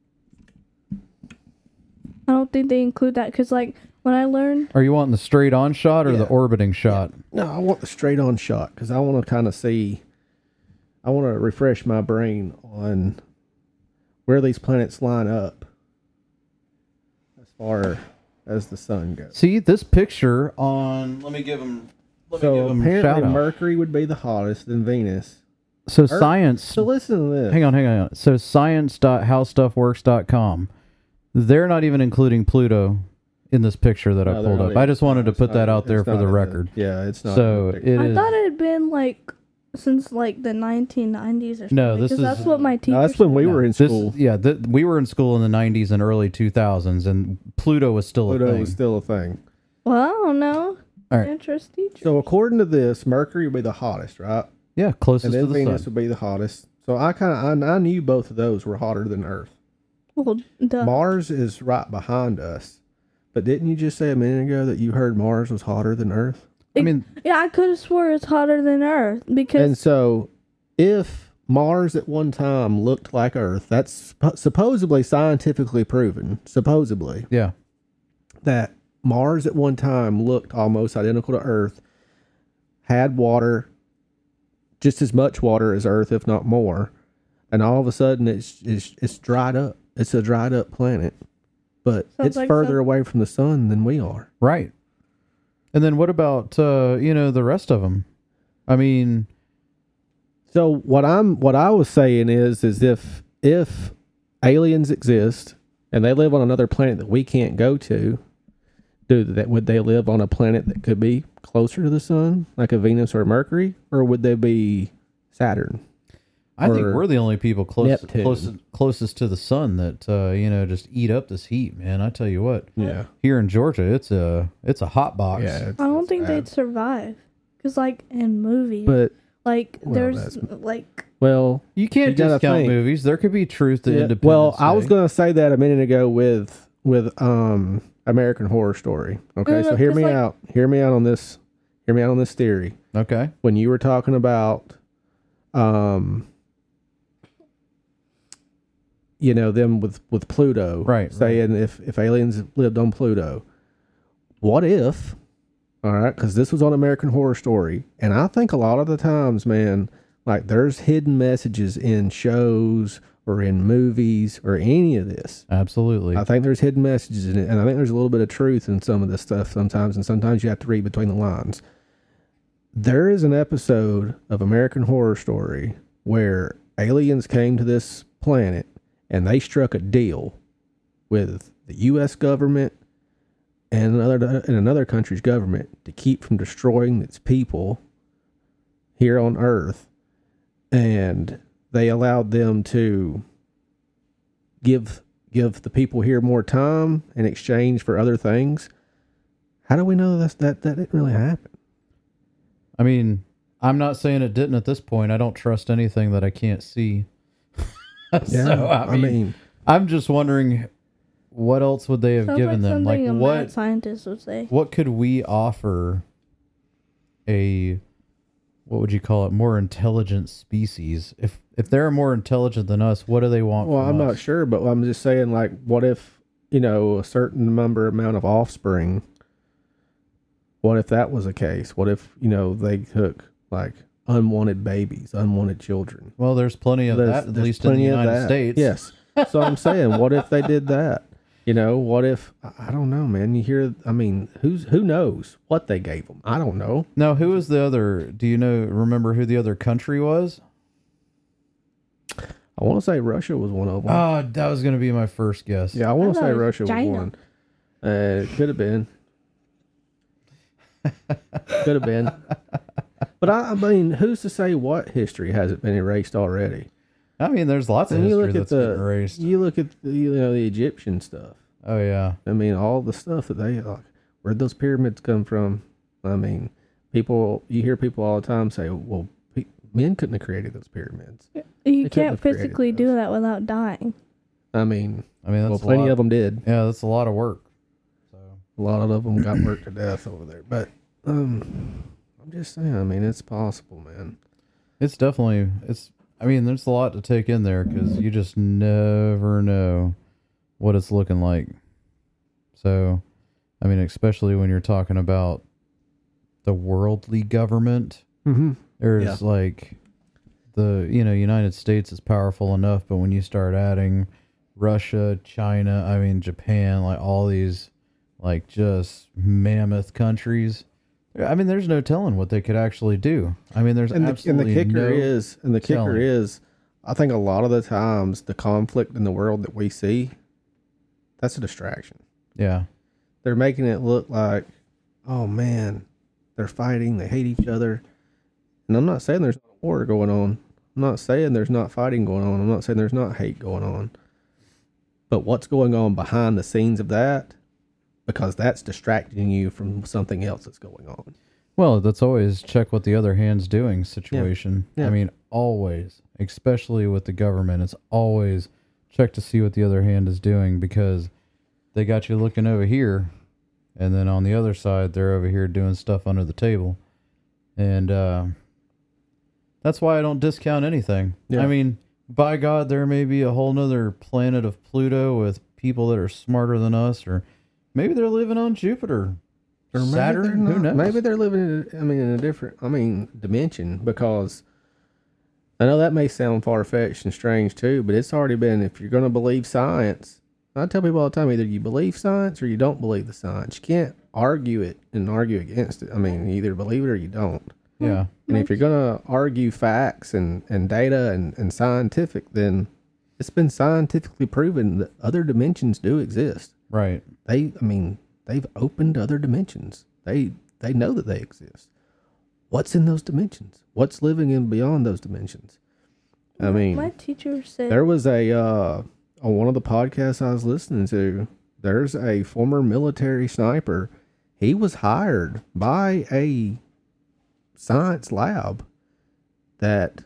I don't think they include that because, like, when I learned, Are you wanting the straight on shot or Yeah. the orbiting shot? No, I want the straight on shot because I want to kind of see. I want to refresh my brain on where these planets line up as far as the sun goes. See this picture on. Let me give them. So a shout apparently out. Mercury would be the hottest, then Venus. So science. So listen to this. Hang on. So science.howstuffworks.com. They're not even including Pluto in this picture that I No, they're pulled not up. even- I just wanted to it's put not- that out it's there for not the in record. Yeah, it's not. So in the picture. it I is. thought it had been like since like the 1990s or something. No, this because is- that's what my teacher. No, that's when we said. were in This- school. we were in school in the 90s and early 2000s, and Pluto was still a Pluto thing. was still a thing. Well, I don't know. All right. Interest teacher. So according to this, Mercury would be the hottest, right? Yeah, closest And to then the Venus sun. would be the hottest. So I knew both of those were hotter than Earth. Well, duh. Mars is right behind us. But didn't you just say a minute ago that you heard Mars was hotter than Earth? I mean, Yeah, I could have swore it's hotter than Earth because And so if Mars at one time looked like Earth, that's supposedly scientifically proven, supposedly, yeah. that Mars at one time looked almost identical to Earth, had water, just as much water as Earth, if not more, and all of a sudden it's dried up. It's a dried up planet, but Sounds it's like further some- away from the sun than we are. Right. And then what about the rest of them? I mean, So what I was saying is if aliens exist and they live on another planet that we can't go to, would they live on a planet that could be closer to the sun, like a Venus or a Mercury, or would they be Saturn? I think Or we're the only people Neptune. closest to the sun that just eat up this heat, man. I tell you what. Yeah, Here in Georgia, it's a hot box. yeah. I don't think they'd survive. Because like in movies, But like well, there's that's- like well, You can't You gotta discount think. movies. There could be truth to yeah, Independence well, I was Day. going to say that a minute ago with American Horror Story. Okay, No, so hear 'cause, me like- out. Hear me out on this. Hear me out on this theory. Okay. When you were talking about them with Pluto, Right, saying if aliens lived on Pluto, what if, all right, because this was on American Horror Story, and I think a lot of the times, man, like there's hidden messages in shows or in movies or any of this. Absolutely. I think there's hidden messages in it, and I think there's a little bit of truth in some of this stuff sometimes, and sometimes you have to read between the lines. There is an episode of American Horror Story where aliens came to this planet and they struck a deal with the U.S. government and another country's government to keep from destroying its people here on Earth, and they allowed them to give the people here more time in exchange for other things. How do we know that didn't really happen? I mean, I'm not saying it didn't at this point. I don't trust anything that I can't see. So, I mean, I'm just wondering, what else would they have sounds given like them? something a Like mad scientist would say. what could we offer what would you call it, more intelligent species? If they're more intelligent than us, what do they want Well, from I'm us? not sure, but I'm just saying, like, what if a certain amount of offspring What if that was the case? What if, they took like unwanted babies, unwanted children? Well, there's plenty of that, at least in the United States. Yes. So I'm saying, what if they did that? What if, I don't know, man. You hear, who knows what they gave them? I don't know. Now, who was the other, do you remember who the other country was? I want to say Russia was one of them. Oh, that was going to be my first guess. Yeah, I want to thought say it was Russia China. was one. It could have been. Could have been. But who's to say what history hasn't been erased already? I mean, there's lots of And history that's been erased. You look at the Egyptian stuff. Oh, yeah. All the stuff that they like, where'd those pyramids come from? You hear people all the time say, well, men couldn't have created those pyramids. You couldn't can't have created physically do those. that without dying. That's Plenty of them did. Yeah, that's a lot of work. So A lot of them got worked to death over there. But I'm just saying, it's possible, man. it's definitely, there's a lot to take in there because you just never know what it's looking like. So, especially when you're talking about the worldly government, there's like the, United States is powerful enough, but when you start adding Russia, China, Japan, like all these like just mammoth countries, there's no telling what they could actually do. There's absolutely the kicker is, I think a lot of the times the conflict in the world that we see, that's a distraction. Yeah. They're making it look like, oh man, they're fighting, they hate each other. And I'm not saying there's not war going on. I'm not saying there's not fighting going on. I'm not saying there's not hate going on. But what's going on behind the scenes of that? Because that's distracting you from something else that's going on. Well, that's always check what the other hand's doing situation. Yeah. Always, especially with the government, it's always check to see what the other hand is doing because they got you looking over here and then on the other side, they're over here doing stuff under the table. And that's why I don't discount anything. Yeah. By God, there may be a whole nother planet of Pluto with people that are smarter than us, or maybe they're living on Jupiter or Saturn. Who knows? Maybe they're living in a different dimension, because I know that may sound far-fetched and strange too, but it's already been, if you're going to believe science, I tell people all the time, either you believe science or you don't believe the science. You can't argue it and argue against it. You either believe it or you don't. Yeah. And if you're going to argue facts and data and scientific, then it's been scientifically proven that other dimensions do exist. Right. They've opened other dimensions. They know that they exist. What's in those dimensions? What's living in beyond those dimensions? My teacher said there was on one of the podcasts I was listening to, there's a former military sniper. He was hired by a science lab that,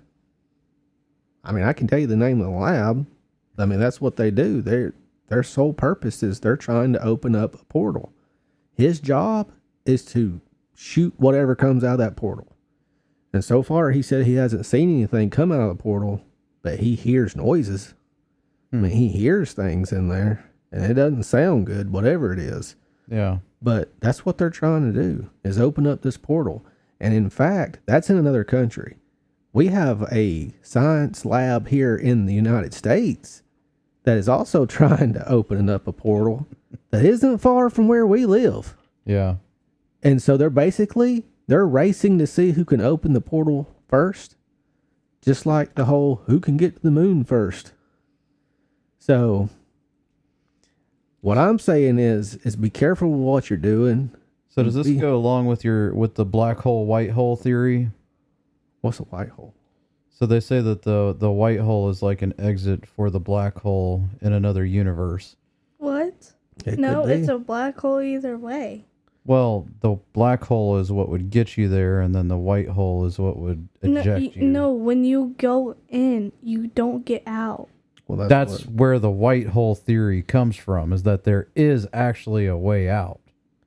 I can tell you the name of the lab. That's what they do. Their sole purpose is they're trying to open up a portal. His job is to shoot whatever comes out of that portal. And so far, he said he hasn't seen anything come out of the portal, but he hears noises. He hears things in there, and it doesn't sound good, whatever it is. Yeah. But that's what they're trying to do, is open up this portal. And in fact, that's in another country. We have a science lab here in the United States that is also trying to open up a portal that isn't far from where we live. Yeah. And so they're racing to see who can open the portal first. Just like the whole who can get to the moon first. So what I'm saying is be careful with what you're doing. So does this go along with the black hole, white hole theory? What's a white hole? So they say that the white hole is like an exit for the black hole in another universe. What? It No, could be. it's a black hole either way. Well, the black hole is what would get you there, and then the white hole is what would eject you. No, when you go in, you don't get out. Well, That's where the white hole theory comes from, is that there is actually a way out.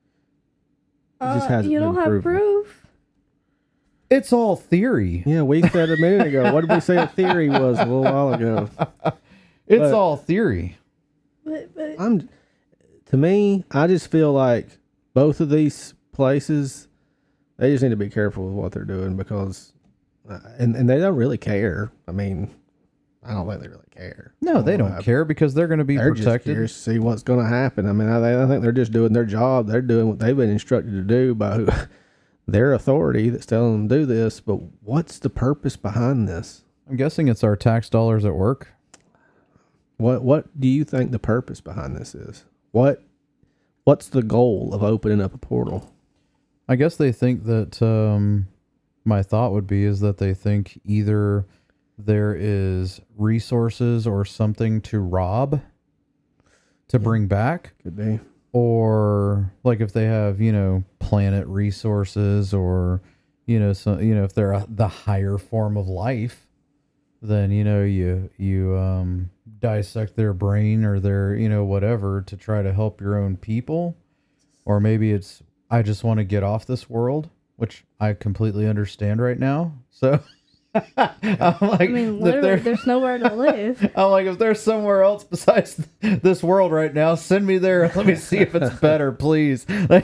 just hasn't you don't been have proven. proof. It's all theory. Yeah, we said a minute ago. What did we say a theory was a little while ago? It's all theory. But To me, I just feel like both of these places, they just need to be careful with what they're doing because, and they don't really care. I mean, I don't think they really care. No, they don't care because they're going to be They're just protected. curious to see what's going to happen. I mean, I think they're just doing their job. They're doing what they've been instructed to do by their authority that's telling them to do this. But what's the purpose behind this? I'm guessing it's our tax dollars at work. What do you think the purpose behind this is? What's the goal of opening up a portal? I guess they think that my thought would be is that they think either there is resources or something to rob to bring back, Could be. or like if they have, planet resources or, if they're the higher form of life, then, you dissect their brain or their, whatever to try to help your own people. Or maybe it's, I just want to get off this world, which I completely understand right now. So I'm like, I mean, literally, there's nowhere to live. I'm like, if there's somewhere else besides this world right now, send me there. Let me see if it's better, please.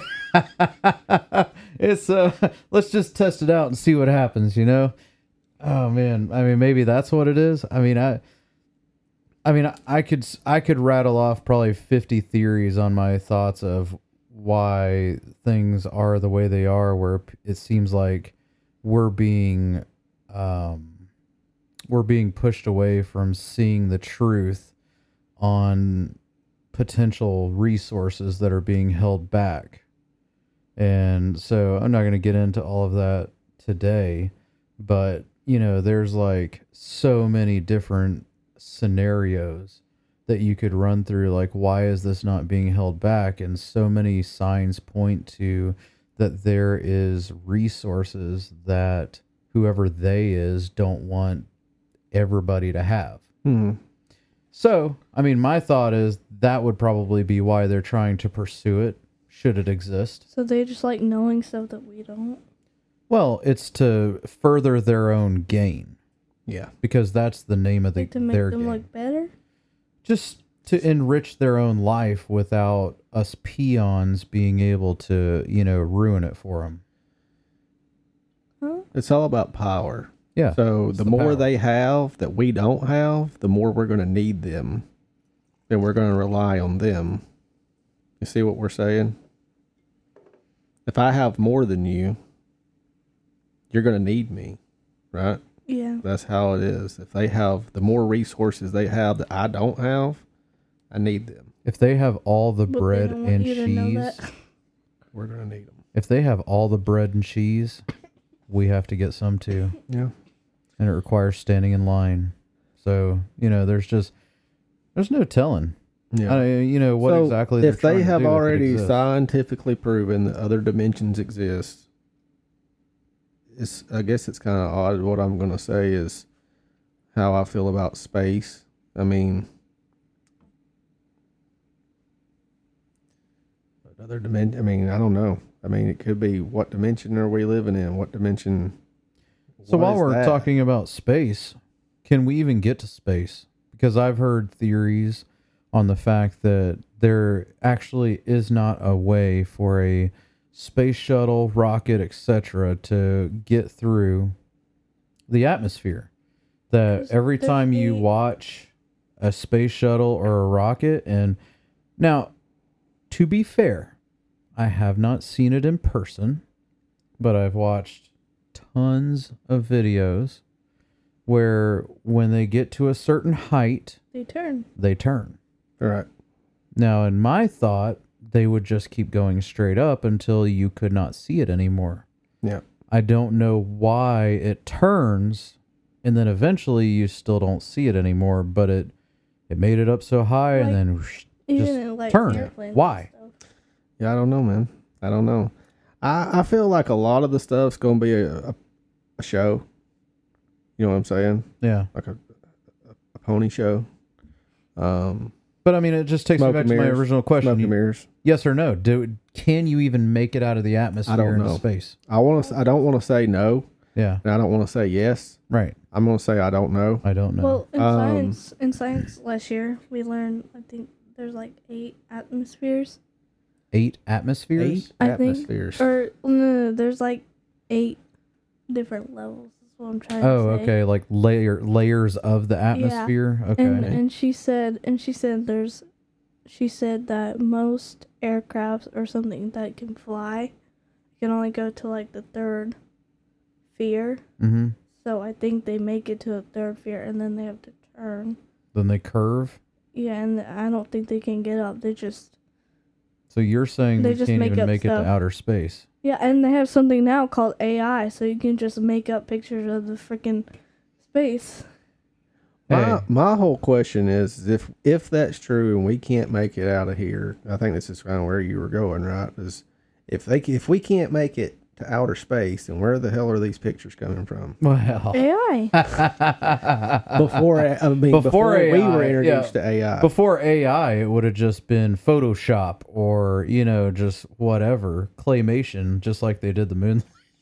It's let's just test it out and see what happens, Oh man, I mean, maybe that's what it is. I could rattle off probably 50 theories on my thoughts of why things are the way they are, where it seems like we're being pushed away from seeing the truth on potential resources that are being held back. And so I'm not going to get into all of that today, but there's like so many different scenarios that you could run through, like, why is this not being held back? And so many signs point to that there is resources that whoever they is don't want everybody to have. So, I mean, my thought is that would probably be why they're trying to pursue it, should it exist. So they just like knowing stuff that we don't. Well, it's to further their own gain. Yeah. Because that's the name of Like to make their them gain. look better. Just to enrich their own life without us peons being able to, ruin it for them. Huh? It's all about power. Yeah. So it's the the more power. they have that we don't have, the more we're going to need them. And we're going to rely on them. You see what we're saying? If I have more than you, you're going to need me, right? Yeah. That's how it is. If they have the more resources they have that I don't have, I need them. If they have all the But they bread don't want and you to know cheese, that. We're going to need them. if they have all the bread and cheese, we have to get some too. Yeah. And it requires standing in line. So, there's no telling. Yeah. What So, exactly they're if they trying to have do, if it already exists. scientifically proven that other dimensions exist, I guess it's kind of odd. What I'm going to say is how I feel about space. I mean, another dimension. I mean, I don't know. I mean, it could be, what dimension are we living in? What dimension? So what while is we're that? talking about space, can we even get to space? Because I've heard theories on the fact that there actually is not a way for a space shuttle, rocket, etc. to get through the atmosphere. That Because every there's time you the- watch a space shuttle or a rocket, and now, to be fair, I have not seen it in person, but I've watched tons of videos where when they get to a certain height, They turn. they turn. Right. Now, in my thought, they would just keep going straight up until you could not see it anymore. Yeah. I don't know why it turns, and then eventually you still don't see it anymore, but it made it up so high, and Like, then whoosh, Even just in like turn. airplanes and Why? stuff. Yeah, I don't know, man. I don't know. I feel like a lot of the stuff's going to be a show. You know what I'm saying? Yeah. Like a pony show. But I mean, it just takes me Smoke back and to my mirrors. original Smoke question. and mirrors. Yes or no? Can you even make it out of the atmosphere into know. space? I don't want to say no, Yeah. and I don't want to say yes. Right. I'm going to say I don't know. I don't know. Well, Um, in science last year, we learned, I think there's like 8 atmospheres. 8 atmospheres. 8 I think, atmospheres. or no, there's like 8 different levels. That's what I'm trying to Oh, say. okay, like layers of the atmosphere. Okay. And she said she said that most aircrafts or something that can fly can only go to like the 3rd sphere. Mm-hmm. So I think they make it to a 3rd sphere and then they have to turn. Then they curve. Yeah, and I don't think they can get up. They just So you're saying They we just can't make even up make it to stuff. outer space? yeah, and they have something now called AI, so you can just make up pictures of the freaking space. Hey. My whole question is if that's true and we can't make it out of here, I think this is kind of where you were going, right? Is if we can't make it to outer space, then where the hell are these pictures coming from? Well, AI. Before Before we AI, were introduced yeah. to AI. Before AI, it would have just been Photoshop or, just whatever, claymation, just like they did the moon.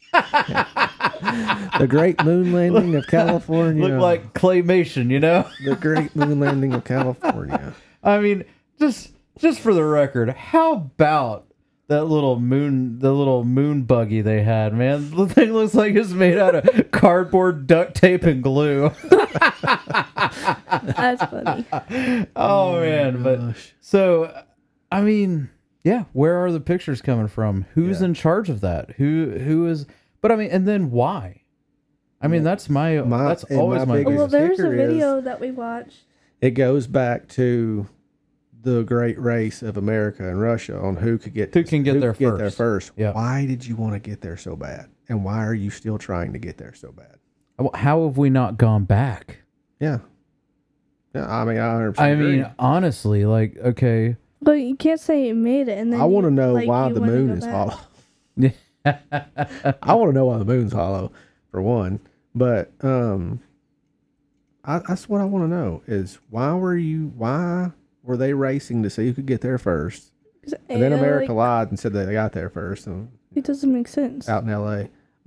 The great moon landing of California. Looked like claymation, The great moon landing of California. I mean, just for the record, how about that little moon buggy they had, man? The thing looks like it's made out of cardboard, duct tape, and glue. That's funny. Oh man, but Gosh. so I mean, yeah, where are the pictures coming from? Who's Yeah. in charge of that? Who is? But I mean, and then why? I mean, that's that's and always my my biggest Well, there's a kicker is- video that we watched. It goes back to the great race of America and Russia on who can get there first. Yeah. Why did you want to get there so bad? And why are you still trying to get there so bad? How have we not gone back? Yeah. Yeah, I mean, I 100% I mean, agree. honestly, like, okay. But you can't say it made it, and then I want to you- know like, why you the wanna moon go is back. hollow. I want to know why the moon's hollow, for one. But that's what I want to know is why were they racing to see who could get there first? 'Cause, And then America like, lied and said that they got there first it doesn't make sense. out in LA.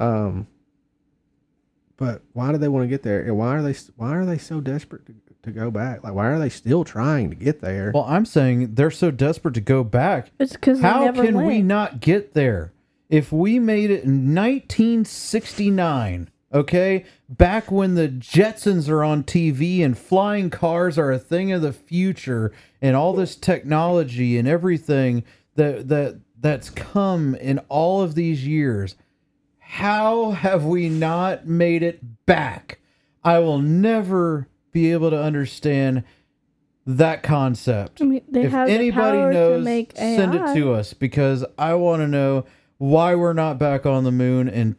But why do they want to get there? And why are they so desperate to go back? Like, why are they still trying to get there? Well, I'm saying they're so desperate to go back. It's because How never can went. we not get there? If we made it in 1969, okay, back when the Jetsons are on TV and flying cars are a thing of the future, and all this technology and everything that's come in all of these years, how have we not made it back? I will never be able to understand that concept. I mean, they If have the anybody power knows, to make AI. send it to us because I want to know why we're not back on the moon in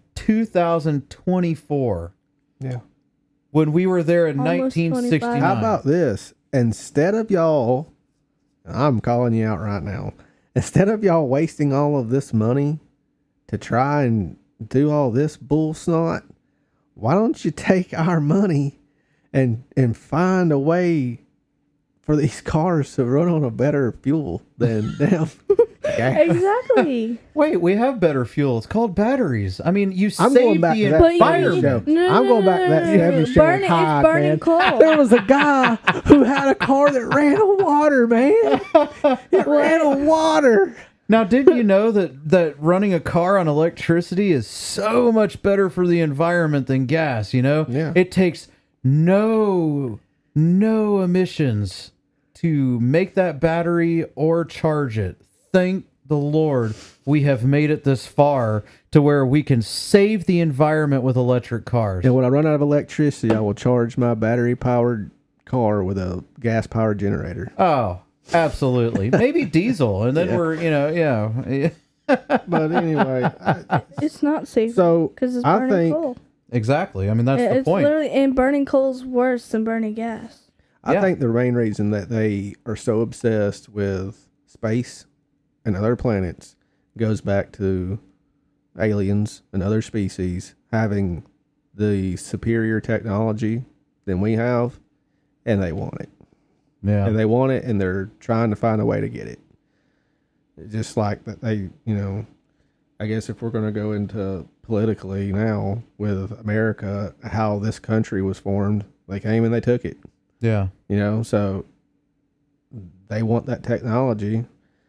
2024 Yeah. when we were there in Almost 1969. How about this? Instead of y'all, I'm calling you out right now. Instead of y'all wasting all of this money to try and do all this bull snot, why don't you take our money and find a way for these cars to run on a better fuel than them? gas? Exactly. Wait, we have better fuel. It's called batteries. I mean, you I'm save going back the to that But you- environment. show. I'm going back to that 70s show. Burning, Hyde, it's burning man. coal. There was a guy who had a car that ran on water, man. It ran on water. Now, did you know that running a car on electricity is so much better for the environment than gas, Yeah. It takes no emissions to make that battery or charge it. Thank the Lord we have made it this far to where we can save the environment with electric cars. And when I run out of electricity, I will charge my battery-powered car with a gas-powered generator. Oh, absolutely. Maybe diesel, and then Yeah. we're, yeah. But anyway, It's not safe so because it's I burning think coal. Exactly. I mean, that's the It's point. literally, and burning coal is worse than burning gas. I Yeah. think the main reason that they are so obsessed with space and other planets goes back to aliens and other species having the superior technology than we have, and they want it. Yeah. And they want it, and they're trying to find a way to get it. It's just like that they, I guess if we're going to go into politically now with America, how this country was formed, they came and they took it. Yeah. So they want that technology.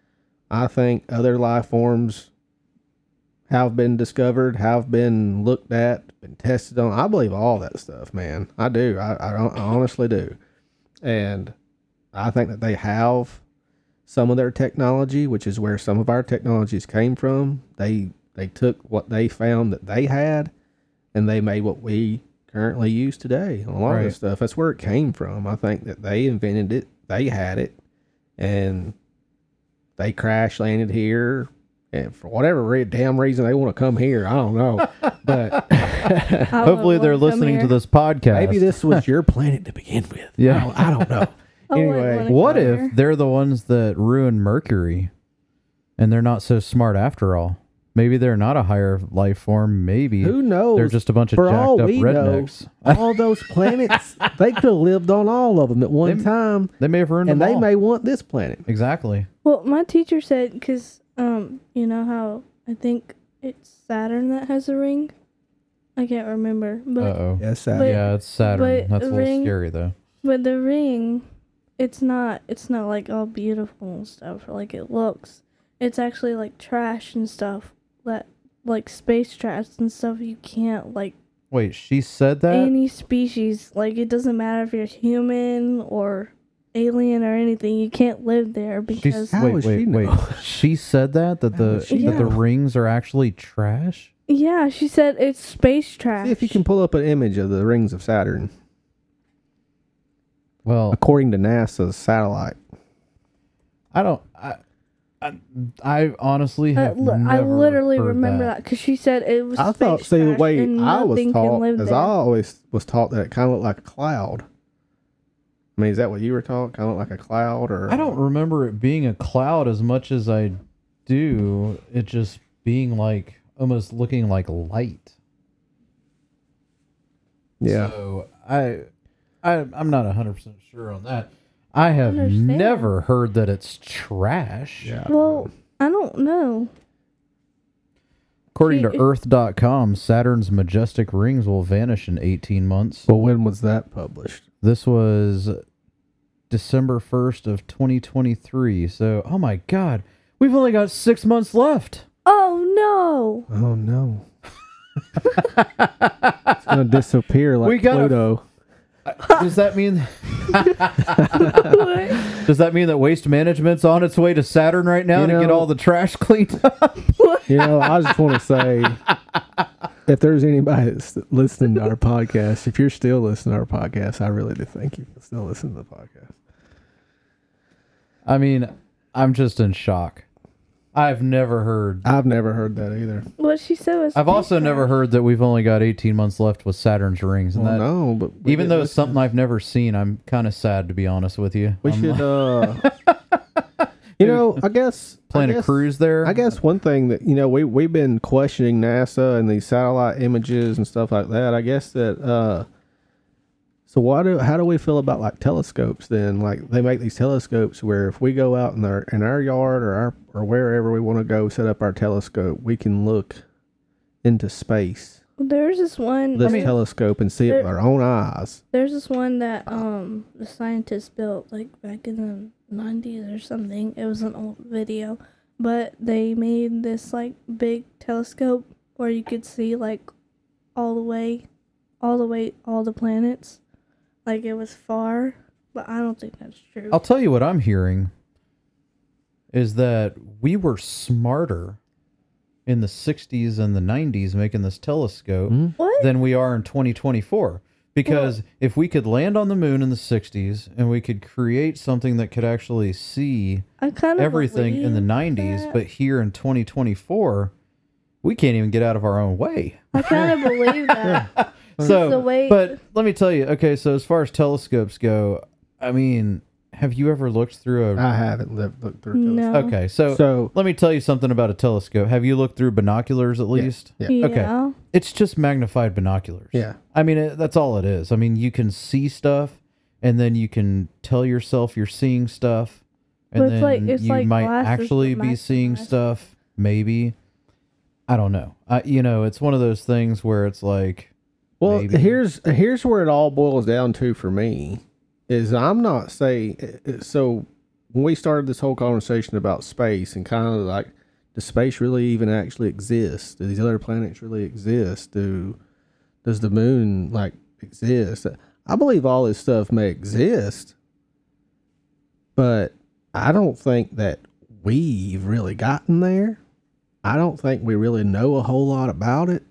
I think other life forms have been discovered, have been looked at, been tested on. I believe all that stuff, man. I do. I honestly do. And I think that they have some of their technology, which is where some of our technologies came from. They took what they found that they had, and they made what we currently use today. A lot of this stuff, that's where it came from. I think that they invented it, they had it, and they crash landed here. And for whatever damn reason they want to come here, I don't know. But hopefully they're listening to this podcast. Maybe this was your planet to begin with. Yeah. I don't know. Anyway, what if they're the ones that ruined Mercury and they're not so smart after all? Maybe they're not a higher life form. Maybe who knows? They're just a bunch of For jacked all up we rednecks. Know, all those planets, they could have lived on all of them at one time. They may have ruined and them they all. may want this planet. Exactly. Well, my teacher said, because, you know how I think it's Saturn that has a ring? I can't remember. But Uh-oh. Yes, Yeah, it's Saturn. but That's a little ring- scary, though. But the ring, it's not like all beautiful and stuff, like it looks. It's actually like trash and stuff, that like space trash and stuff. You can't like Wait, she said that? any species, like it doesn't matter if you're human or alien or anything, you can't live there because How would she know? She said that would she that the know? rings are actually trash? yeah, she said it's space trash. See if you can pull up an image of the rings of Saturn, Well, according to NASA's satellite. I honestly have I literally heard remember that because she said it was. I thought, space see, the trash way and I was nothing can taught, live as there. I always was taught, that it kind of looked like a cloud. I mean, is that what you were taught? Kind of like a cloud, or I don't remember it being a cloud as much as I do it just being like almost looking like light. Yeah. So I'm not 100% sure on that. I have Understand. never heard that it's trash. Yeah. Well, I don't know. According to See- Earth.com, Saturn's majestic rings will vanish in 18 months. Well, when was that published? This was December 1st of 2023. So, oh my God, we've only got 6 months left. Oh Oh no. It's gonna disappear like We gotta- Pluto. Does that mean no! What? does that mean that Waste Management's on its way to Saturn right now You to get know- all the trash cleaned up? You know, I just want to say, if there's anybody that's listening to our podcast, if you're still listening to our podcast, I really do thank you for still listening to the podcast. I mean, I'm just in shock. I've never heard. I've never heard that either. What she said was. I've also space never trash. heard that we've only got 18 months left with Saturn's rings, and Well, that no, but we even didn't though it's listen. something I've never seen, I'm kind of sad to be honest with you. We I'm should, like, you know, I guess plan a cruise there. I guess one thing that, you know, we've been questioning NASA and these satellite images and stuff like that. I guess that so how do we feel about like telescopes then? Like they make these telescopes where if we go out in our yard or wherever we want to go set up our telescope, we can look into space. There's this one. This telescope and see it with our own eyes. There's this one that the scientists built like back in the 90s or something. It was an old video, but they made this like big telescope where you could see like all the planets. Like it was far, but I don't think that's true. I'll tell you what I'm hearing is that we were smarter in the 60s and the 90s making this telescope What? than we are in 2024. Because if we could land on the moon in the 60s and we could create something that could actually see I kind of everything in the 90s, but here in 2024, we can't even get out of our own way. I kind of believe that. So, The way- but let me tell you, okay, so as far as telescopes go, I mean, have you ever looked through I haven't looked through telescopes. No. Okay, so let me tell you something about a telescope. Have you looked through binoculars at least? Yeah. Yeah. Okay. It's just magnified binoculars. Yeah. I mean, that's all it is. I mean, you can see stuff, and then you can tell yourself you're seeing stuff, and But it's then it's you like might glasses, actually but be seeing maximized. stuff. Maybe. I don't know. It's one of those things where it's like, Well, maybe. here's where it all boils down to for me is I'm not saying so when we started this whole conversation about space and kind of like, does space really even actually exist? Do these other planets really exist? Does the moon like exist? I believe all this stuff may exist, but I don't think that we've really gotten there. I don't think we really know a whole lot about it.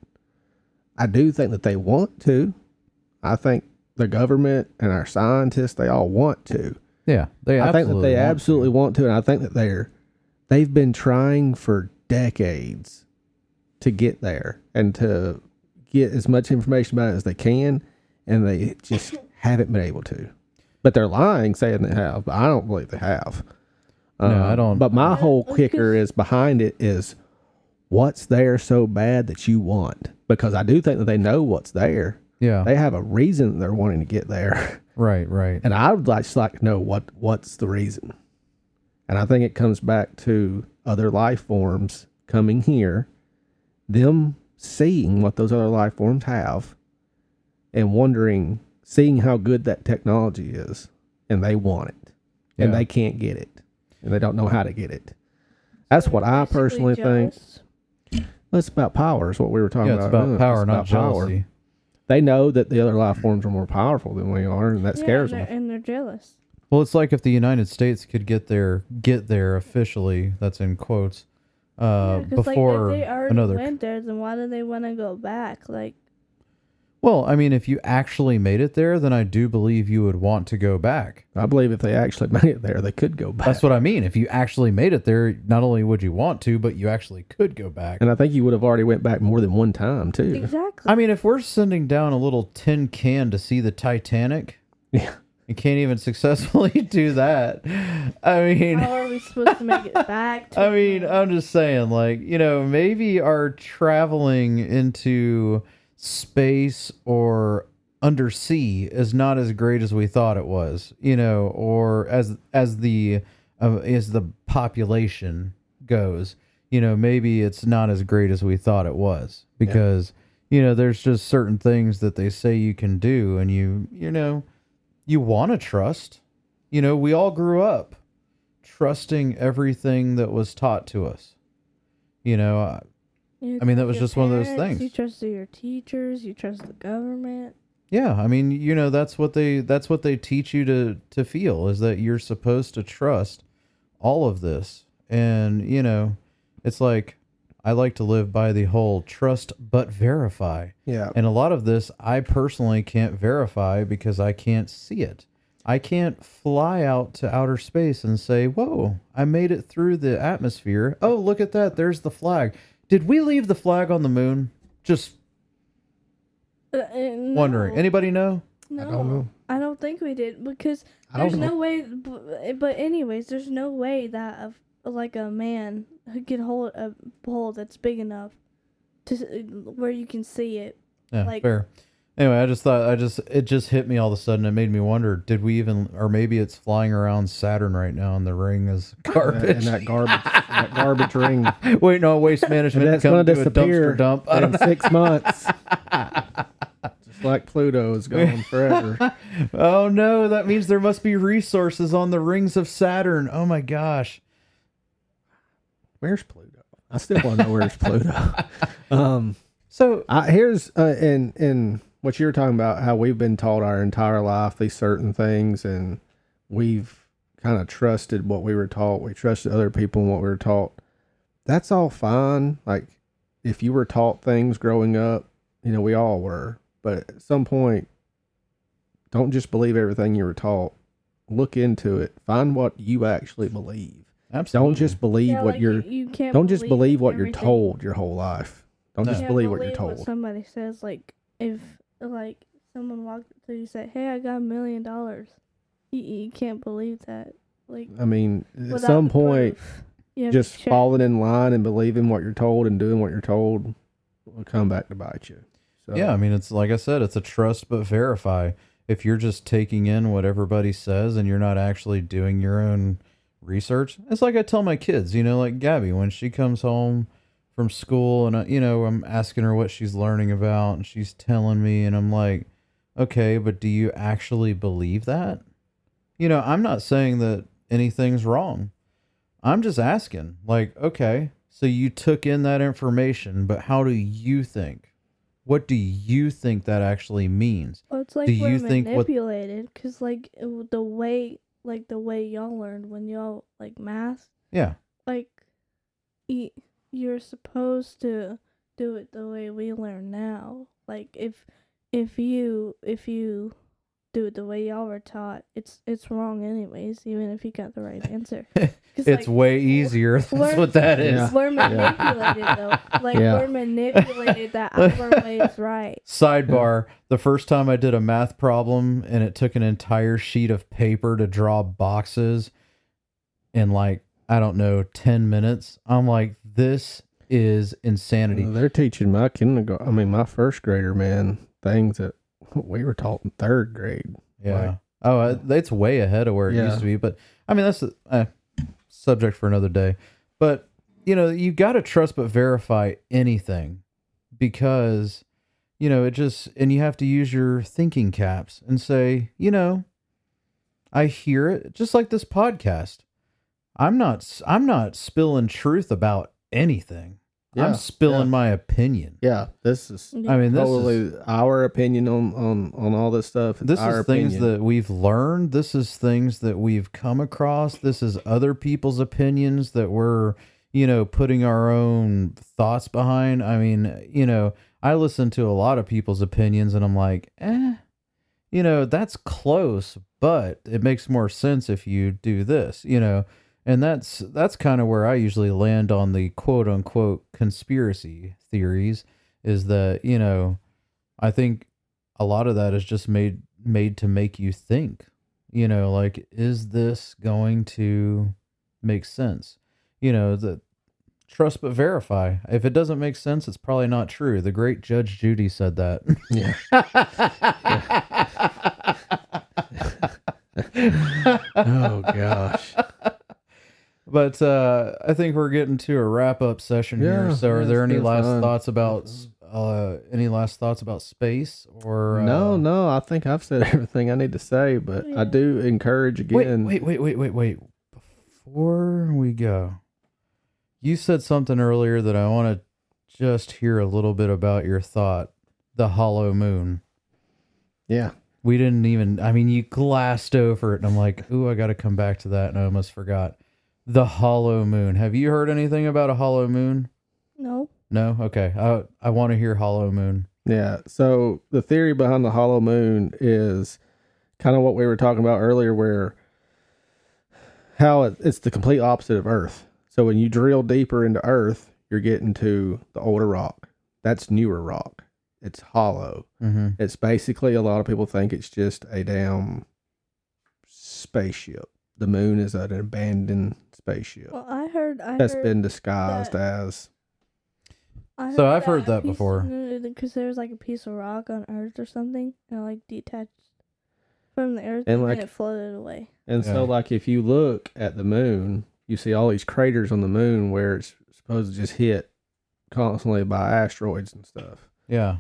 I do think that they want to. I think the government and our scientists, they all want to. Yeah, I think that they absolutely want to, and I think that they've been trying for decades to get there and to get as much information about it as they can, and they just haven't been able to. But they're lying, saying they have. But I don't believe they have. No, I don't. But my whole kicker is behind it is what's there so bad that you want? Because I do think that they know what's there. Yeah, They have a reason that they're wanting to get there. right. And I would just like to know what's the reason. And I think it comes back to other life forms coming here, them seeing what those other life forms have, and wondering, seeing how good that technology is, and they want it, and Yeah. they can't get it, and they don't know how to get it. That's what I personally think. Well, it's about power, is what we were talking Yeah, about. it's about power, It's not about power. jealousy. They know that the other life forms are more powerful than we are, and that scares them. And they're jealous. Well, it's like if the United States could get there officially. That's in quotes. Yeah, 'cause, Before like, if they already another. went there, then why do they want to go back? Like, Well, I mean, if you actually made it there, then I do believe you would want to go back. I believe if they actually made it there, they could go back. That's what I mean. If you actually made it there, not only would you want to, but you actually could go back. And I think you would have already went back more than one time, too. exactly. I mean, if we're sending down a little tin can to see the Titanic, Yeah. you can't even successfully do that. I mean, How are we supposed to make it back? To I mean, I'm just saying, like, maybe our traveling into space or undersea is not as great as we thought it was, or as the population goes, maybe it's not as great as we thought it was, because there's just certain things that they say you can do, and you want to trust. We all grew up trusting everything that was taught to us. You I mean, that trust was your just one of those parents, things. You trust your teachers. You trust the government. Yeah, I mean, that's what they teach you to feel, is that you're supposed to trust all of this. And, it's like, I like to live by the whole trust but verify. Yeah. And a lot of this I personally can't verify because I can't see it. I can't fly out to outer space and say, whoa, I made it through the atmosphere. Oh, look at that. There's the flag. Did we leave the flag on the moon? Just No. wondering. Anybody know? No, I don't know. I don't think we did, because I don't there's know. no way. But anyways, there's no way that like a man who can hold a pole that's big enough to where you can see it. Yeah, Like- fair. Anyway, it just hit me all of a sudden. It made me wonder, did we even, or maybe it's flying around Saturn right now and the ring is And garbage. that garbage ring. Waiting on waste And management to that's come going to do a disappear dumpster dump. I don't in know. 6 months. Just like Pluto is gone forever. Oh no, that means there must be resources on the rings of Saturn. Oh my gosh. Where's Pluto? I still want to know where's Pluto. So Here's in what you're talking about, how we've been taught our entire life these certain things, and we've kind of trusted what we were taught. We trusted other people and what we were taught. That's all fine. Like, if you were taught things growing up, we all were. But at some point, don't just believe everything you were taught. Look into it. Find what you actually believe. absolutely. Don't just believe Yeah, what like, you're. you can't. Don't just believe what you're everything. told your whole life. Don't No. just Can't believe what you're What told. somebody says, like, if like someone walked up to you and said, "Hey, I got $1 million," you can't believe that. Like, I mean, at without some the point, proof. You have to just check. falling in line and believing what you're told and doing what you're told will come back to bite you. So, Yeah, I mean, it's like I said, it's a trust but verify. If you're just taking in what everybody says and you're not actually doing your own research, it's like I tell my kids, like Gabby, when she comes home from school and, I'm asking her what she's learning about and she's telling me, and I'm like, okay, but do you actually believe that? I'm not saying that anything's wrong. I'm just asking, like, okay, so you took in that information, but how do you think? What do you think that actually means? Well, it's like Do we're you think what- manipulated, because like the way y'all learned when y'all like math, Yeah. like you're supposed to do it the way we learn now. Like if you do it the way y'all were taught, it's wrong anyways, even if you got the right answer. 'Cause, It's like, way easier. That's we're- what that is. Yeah. We're manipulated though. Like Yeah. we're manipulated that our way is right. Sidebar, the first time I did a math problem and it took an entire sheet of paper to draw boxes in like, I don't know, 10 minutes. I'm like, this is insanity. They're teaching my my first grader, man, things that we were taught in third grade. Yeah. It's way ahead of where it Yeah. used to be. But I mean, that's a subject for another day. But, you got to trust but verify anything because, and you have to use your thinking caps and say, I hear it just like this podcast. I'm not spilling truth about anything. I'm spilling my opinion. Yeah, this is Yeah. I mean, this totally is our opinion on all this stuff. It's this our is things opinion. that we've learned. This is things that we've come across. This is other people's opinions that we're, putting our own thoughts behind. I mean, I listen to a lot of people's opinions and I'm like, that's close, but it makes more sense if you do this, and that's kind of where I usually land on the quote unquote conspiracy theories is that, I think a lot of that is just made to make you think, like, is this going to make sense? The trust but verify. If it doesn't make sense, it's probably not true. The great Judge Judy said that. Yeah. Oh gosh. But I think we're getting to a wrap up session here. Yeah, So, are there it's any been last fun. thoughts about space or No, I think I've said everything I need to say, but I do encourage again. Wait. Before we go, you said something earlier that I want to just hear a little bit about your thought. The hollow moon. Yeah. We didn't even, you glassed over it and I'm like, ooh, I got to come back to that and I almost forgot. The hollow moon. Have you heard anything about a hollow moon? No. No? Okay. I want to hear hollow moon. Yeah. So the theory behind the hollow moon is kind of what we were talking about earlier, where how it's the complete opposite of Earth. So when you drill deeper into Earth, you're getting to the older rock. That's newer rock. It's hollow. Mm-hmm. It's basically, a lot of people think it's just a damn spaceship. The moon is an abandoned spaceship Well, I heard that's been disguised as. So I've heard that piece- before. Because there was like a piece of rock on Earth or something, and it like detached from the Earth, And, and like- it floated away. And so, Yeah. like, if you look at the moon, you see all these craters on the moon where it's supposed to just hit constantly by asteroids and stuff. Yeah.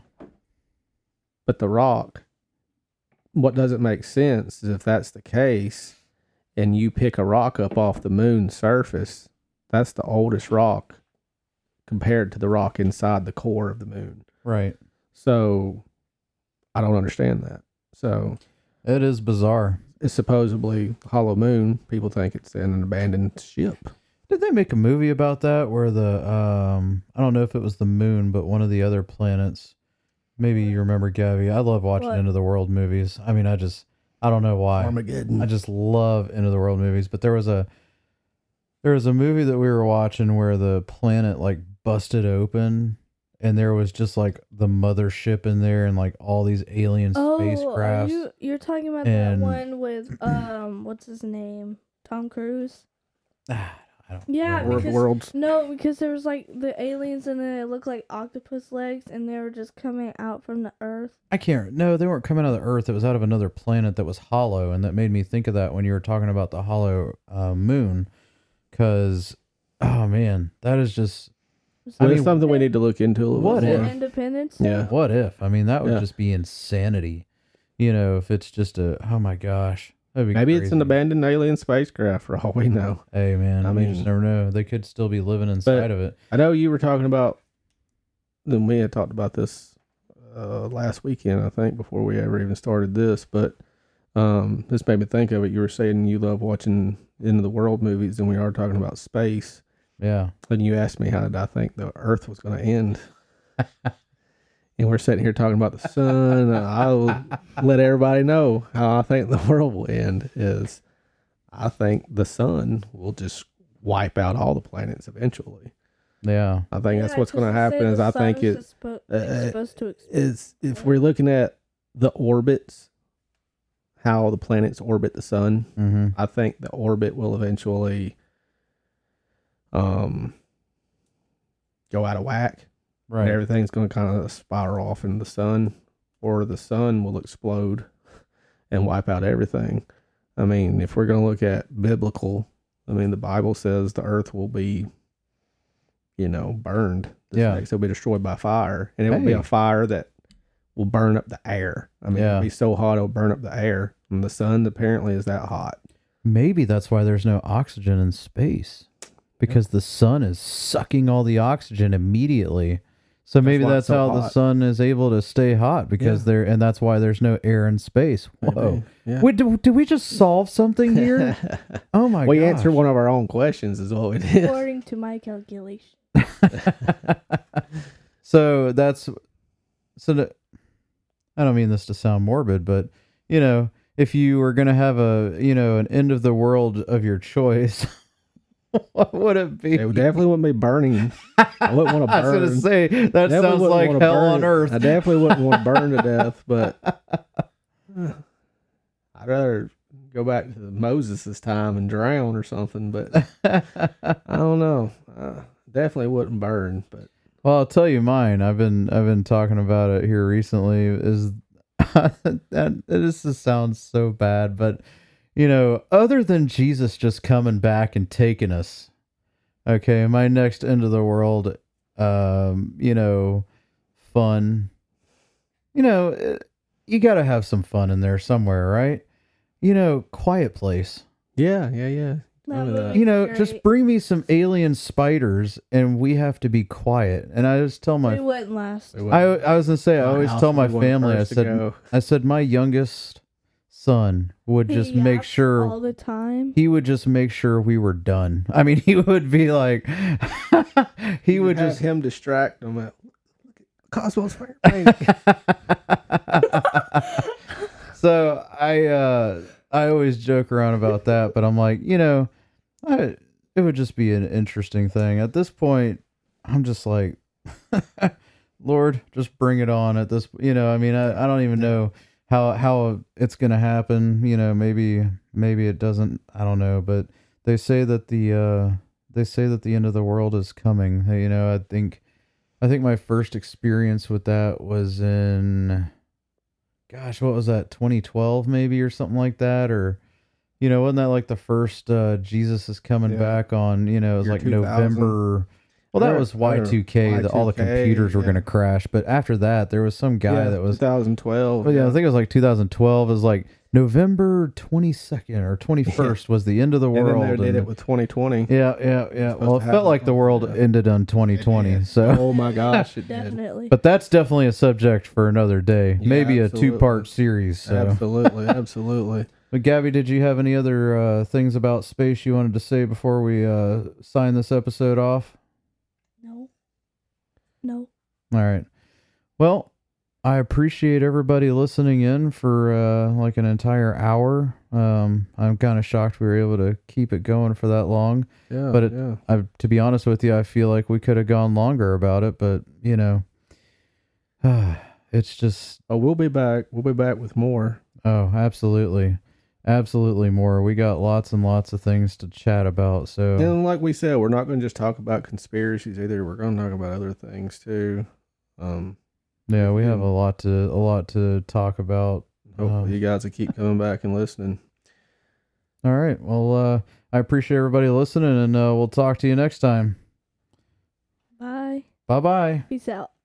But the rock, what doesn't make sense is if that's the case, and you pick a rock up off the moon's surface, that's the oldest rock compared to the rock inside the core of the moon. Right. So I don't understand that. So It is bizarre. it's supposedly hollow moon. People think it's an abandoned ship. Did they make a movie about that where the I don't know if it was the moon, but one of the other planets? Maybe you remember, Gabby. I love watching What? Into the World movies. I don't know why. Armageddon. I just love Into the World movies. But there was a movie that we were watching where the planet like busted open and there was just like the mothership in there and like all these alien spacecrafts. You're talking about And- that one with what's his name? Tom Cruise. I don't Yeah, remember. because- Worlds. No, because there was like the aliens and then it looked like octopus legs and they were just coming out from the Earth. I can't. No, they weren't coming out of the Earth. It was out of another planet that was hollow, and that made me think of that when you were talking about the hollow moon. Because, oh man, that is just So I it's mean, something we need to look into a little what bit if- more. Independence. Yeah. what if? I mean, that would Yeah. just be insanity. If it's just oh my gosh, That'd be Maybe it's crazy. an abandoned alien spacecraft for all we know. Hey man, I you mean- just never know. They could still be living inside of it. I know you were talking about, then we had talked about this last weekend, I think, before we ever even started this, but this made me think of it. You were saying you love watching End of the World movies, and we are talking about space. Yeah. And you asked me how did I think the Earth was going to end. And we're sitting here talking about the sun. I'll let everybody know how I think the world will end is I think the sun will just wipe out all the planets eventually. Yeah. I think that's what's going to happen is I think it's supposed to is if we're looking at the orbits, how the planets orbit the sun, Mm-hmm. I think the orbit will eventually go out of whack. And Right. everything's going to kind of spiral off into the sun, or the sun will explode and wipe out everything. I mean, if we're going to look at biblical, I mean, the Bible says the earth will be, burned. Yeah. It'll be destroyed by fire, and it will be Hey. a fire that will burn up the air. I mean, Yeah. it'll be so hot it'll burn up the air, and the sun apparently is that hot. Maybe that's why there's no oxygen in space, because the sun is sucking all the oxygen immediately. So maybe why that's it's so how the hot. sun is able to stay hot because and that's why there's no air in space. Whoa. Yeah. Wait, did we just solve something here? Oh my god. We answered one of our own questions is what we did. according to my calculation. So I don't mean this to sound morbid, but if you were going to have an end of the world of your choice, what would it be? It definitely wouldn't be burning. I wouldn't want to I was burn. going to say, that Definitely sounds wouldn't like wanna hell burn. on earth. I definitely wouldn't want to burn to death, but I'd rather go back to Moses' time and drown or something. But I don't know. Definitely wouldn't burn. But Well, I'll tell you mine. I've been talking about it here recently. Is that this just sounds so bad, but other than Jesus just coming back and taking us, okay, my next end of the world, fun. You got to have some fun in there somewhere, right? Quiet Place. yeah. That None of would that. be Just great. bring me some alien spiders, and we have to be quiet. And I just tell my It wouldn't last. It I wouldn't- was gonna say I my always house tell my would be one of the family first to go. I said my youngest son would just He make yaps sure all the time. he would just make sure we were done. I mean, he would be like he would have just him distract them. Look at Cosmo's finger. so I always joke around about that, but I'm like, it would just be an interesting thing. At this point, I'm just like Lord, just bring it on at this I mean, I don't even know how it's going to happen, maybe it doesn't, I don't know, but they say that the end of the world is coming. I think my first experience with that was in gosh, what was that? 2012 maybe or something like that, or wasn't that like the first Jesus is coming Yeah. back on, it was Year like 2000. November. Well, that was Y2K, all the Y2K, computers were yeah. going to crash. But after that, there was some guy that was 2012. well, yeah, I think it was like 2012. It was like November 22nd or 21st was the end of the And world. then they did and- it with 2020. yeah. supposed Well, it to felt happen like the world yeah. ended on 2020. It did. So, Oh my gosh, it did. Definitely. but that's definitely a subject for another day. Yeah, Maybe a absolutely. 2-part series. So, Absolutely. but Gabby, did you have any other things about space you wanted to say before we sign this episode off? No. All right. Well, I appreciate everybody listening in for like an entire hour. I'm kind of shocked we were able to keep it going for that long. Yeah, But yeah. To be honest with you, I feel like we could have gone longer about it, but it's just, Oh, we'll be back. We'll be back with more. oh, absolutely. Absolutely more. We got lots and lots of things to chat about. So And like we said, we're not going to just talk about conspiracies either. We're going to talk about other things too. yeah, we have a lot to talk about. Hopefully you guys will keep coming back and listening. All right. Well, I appreciate everybody listening, and we'll talk to you next time. Bye. Bye-bye. Peace out.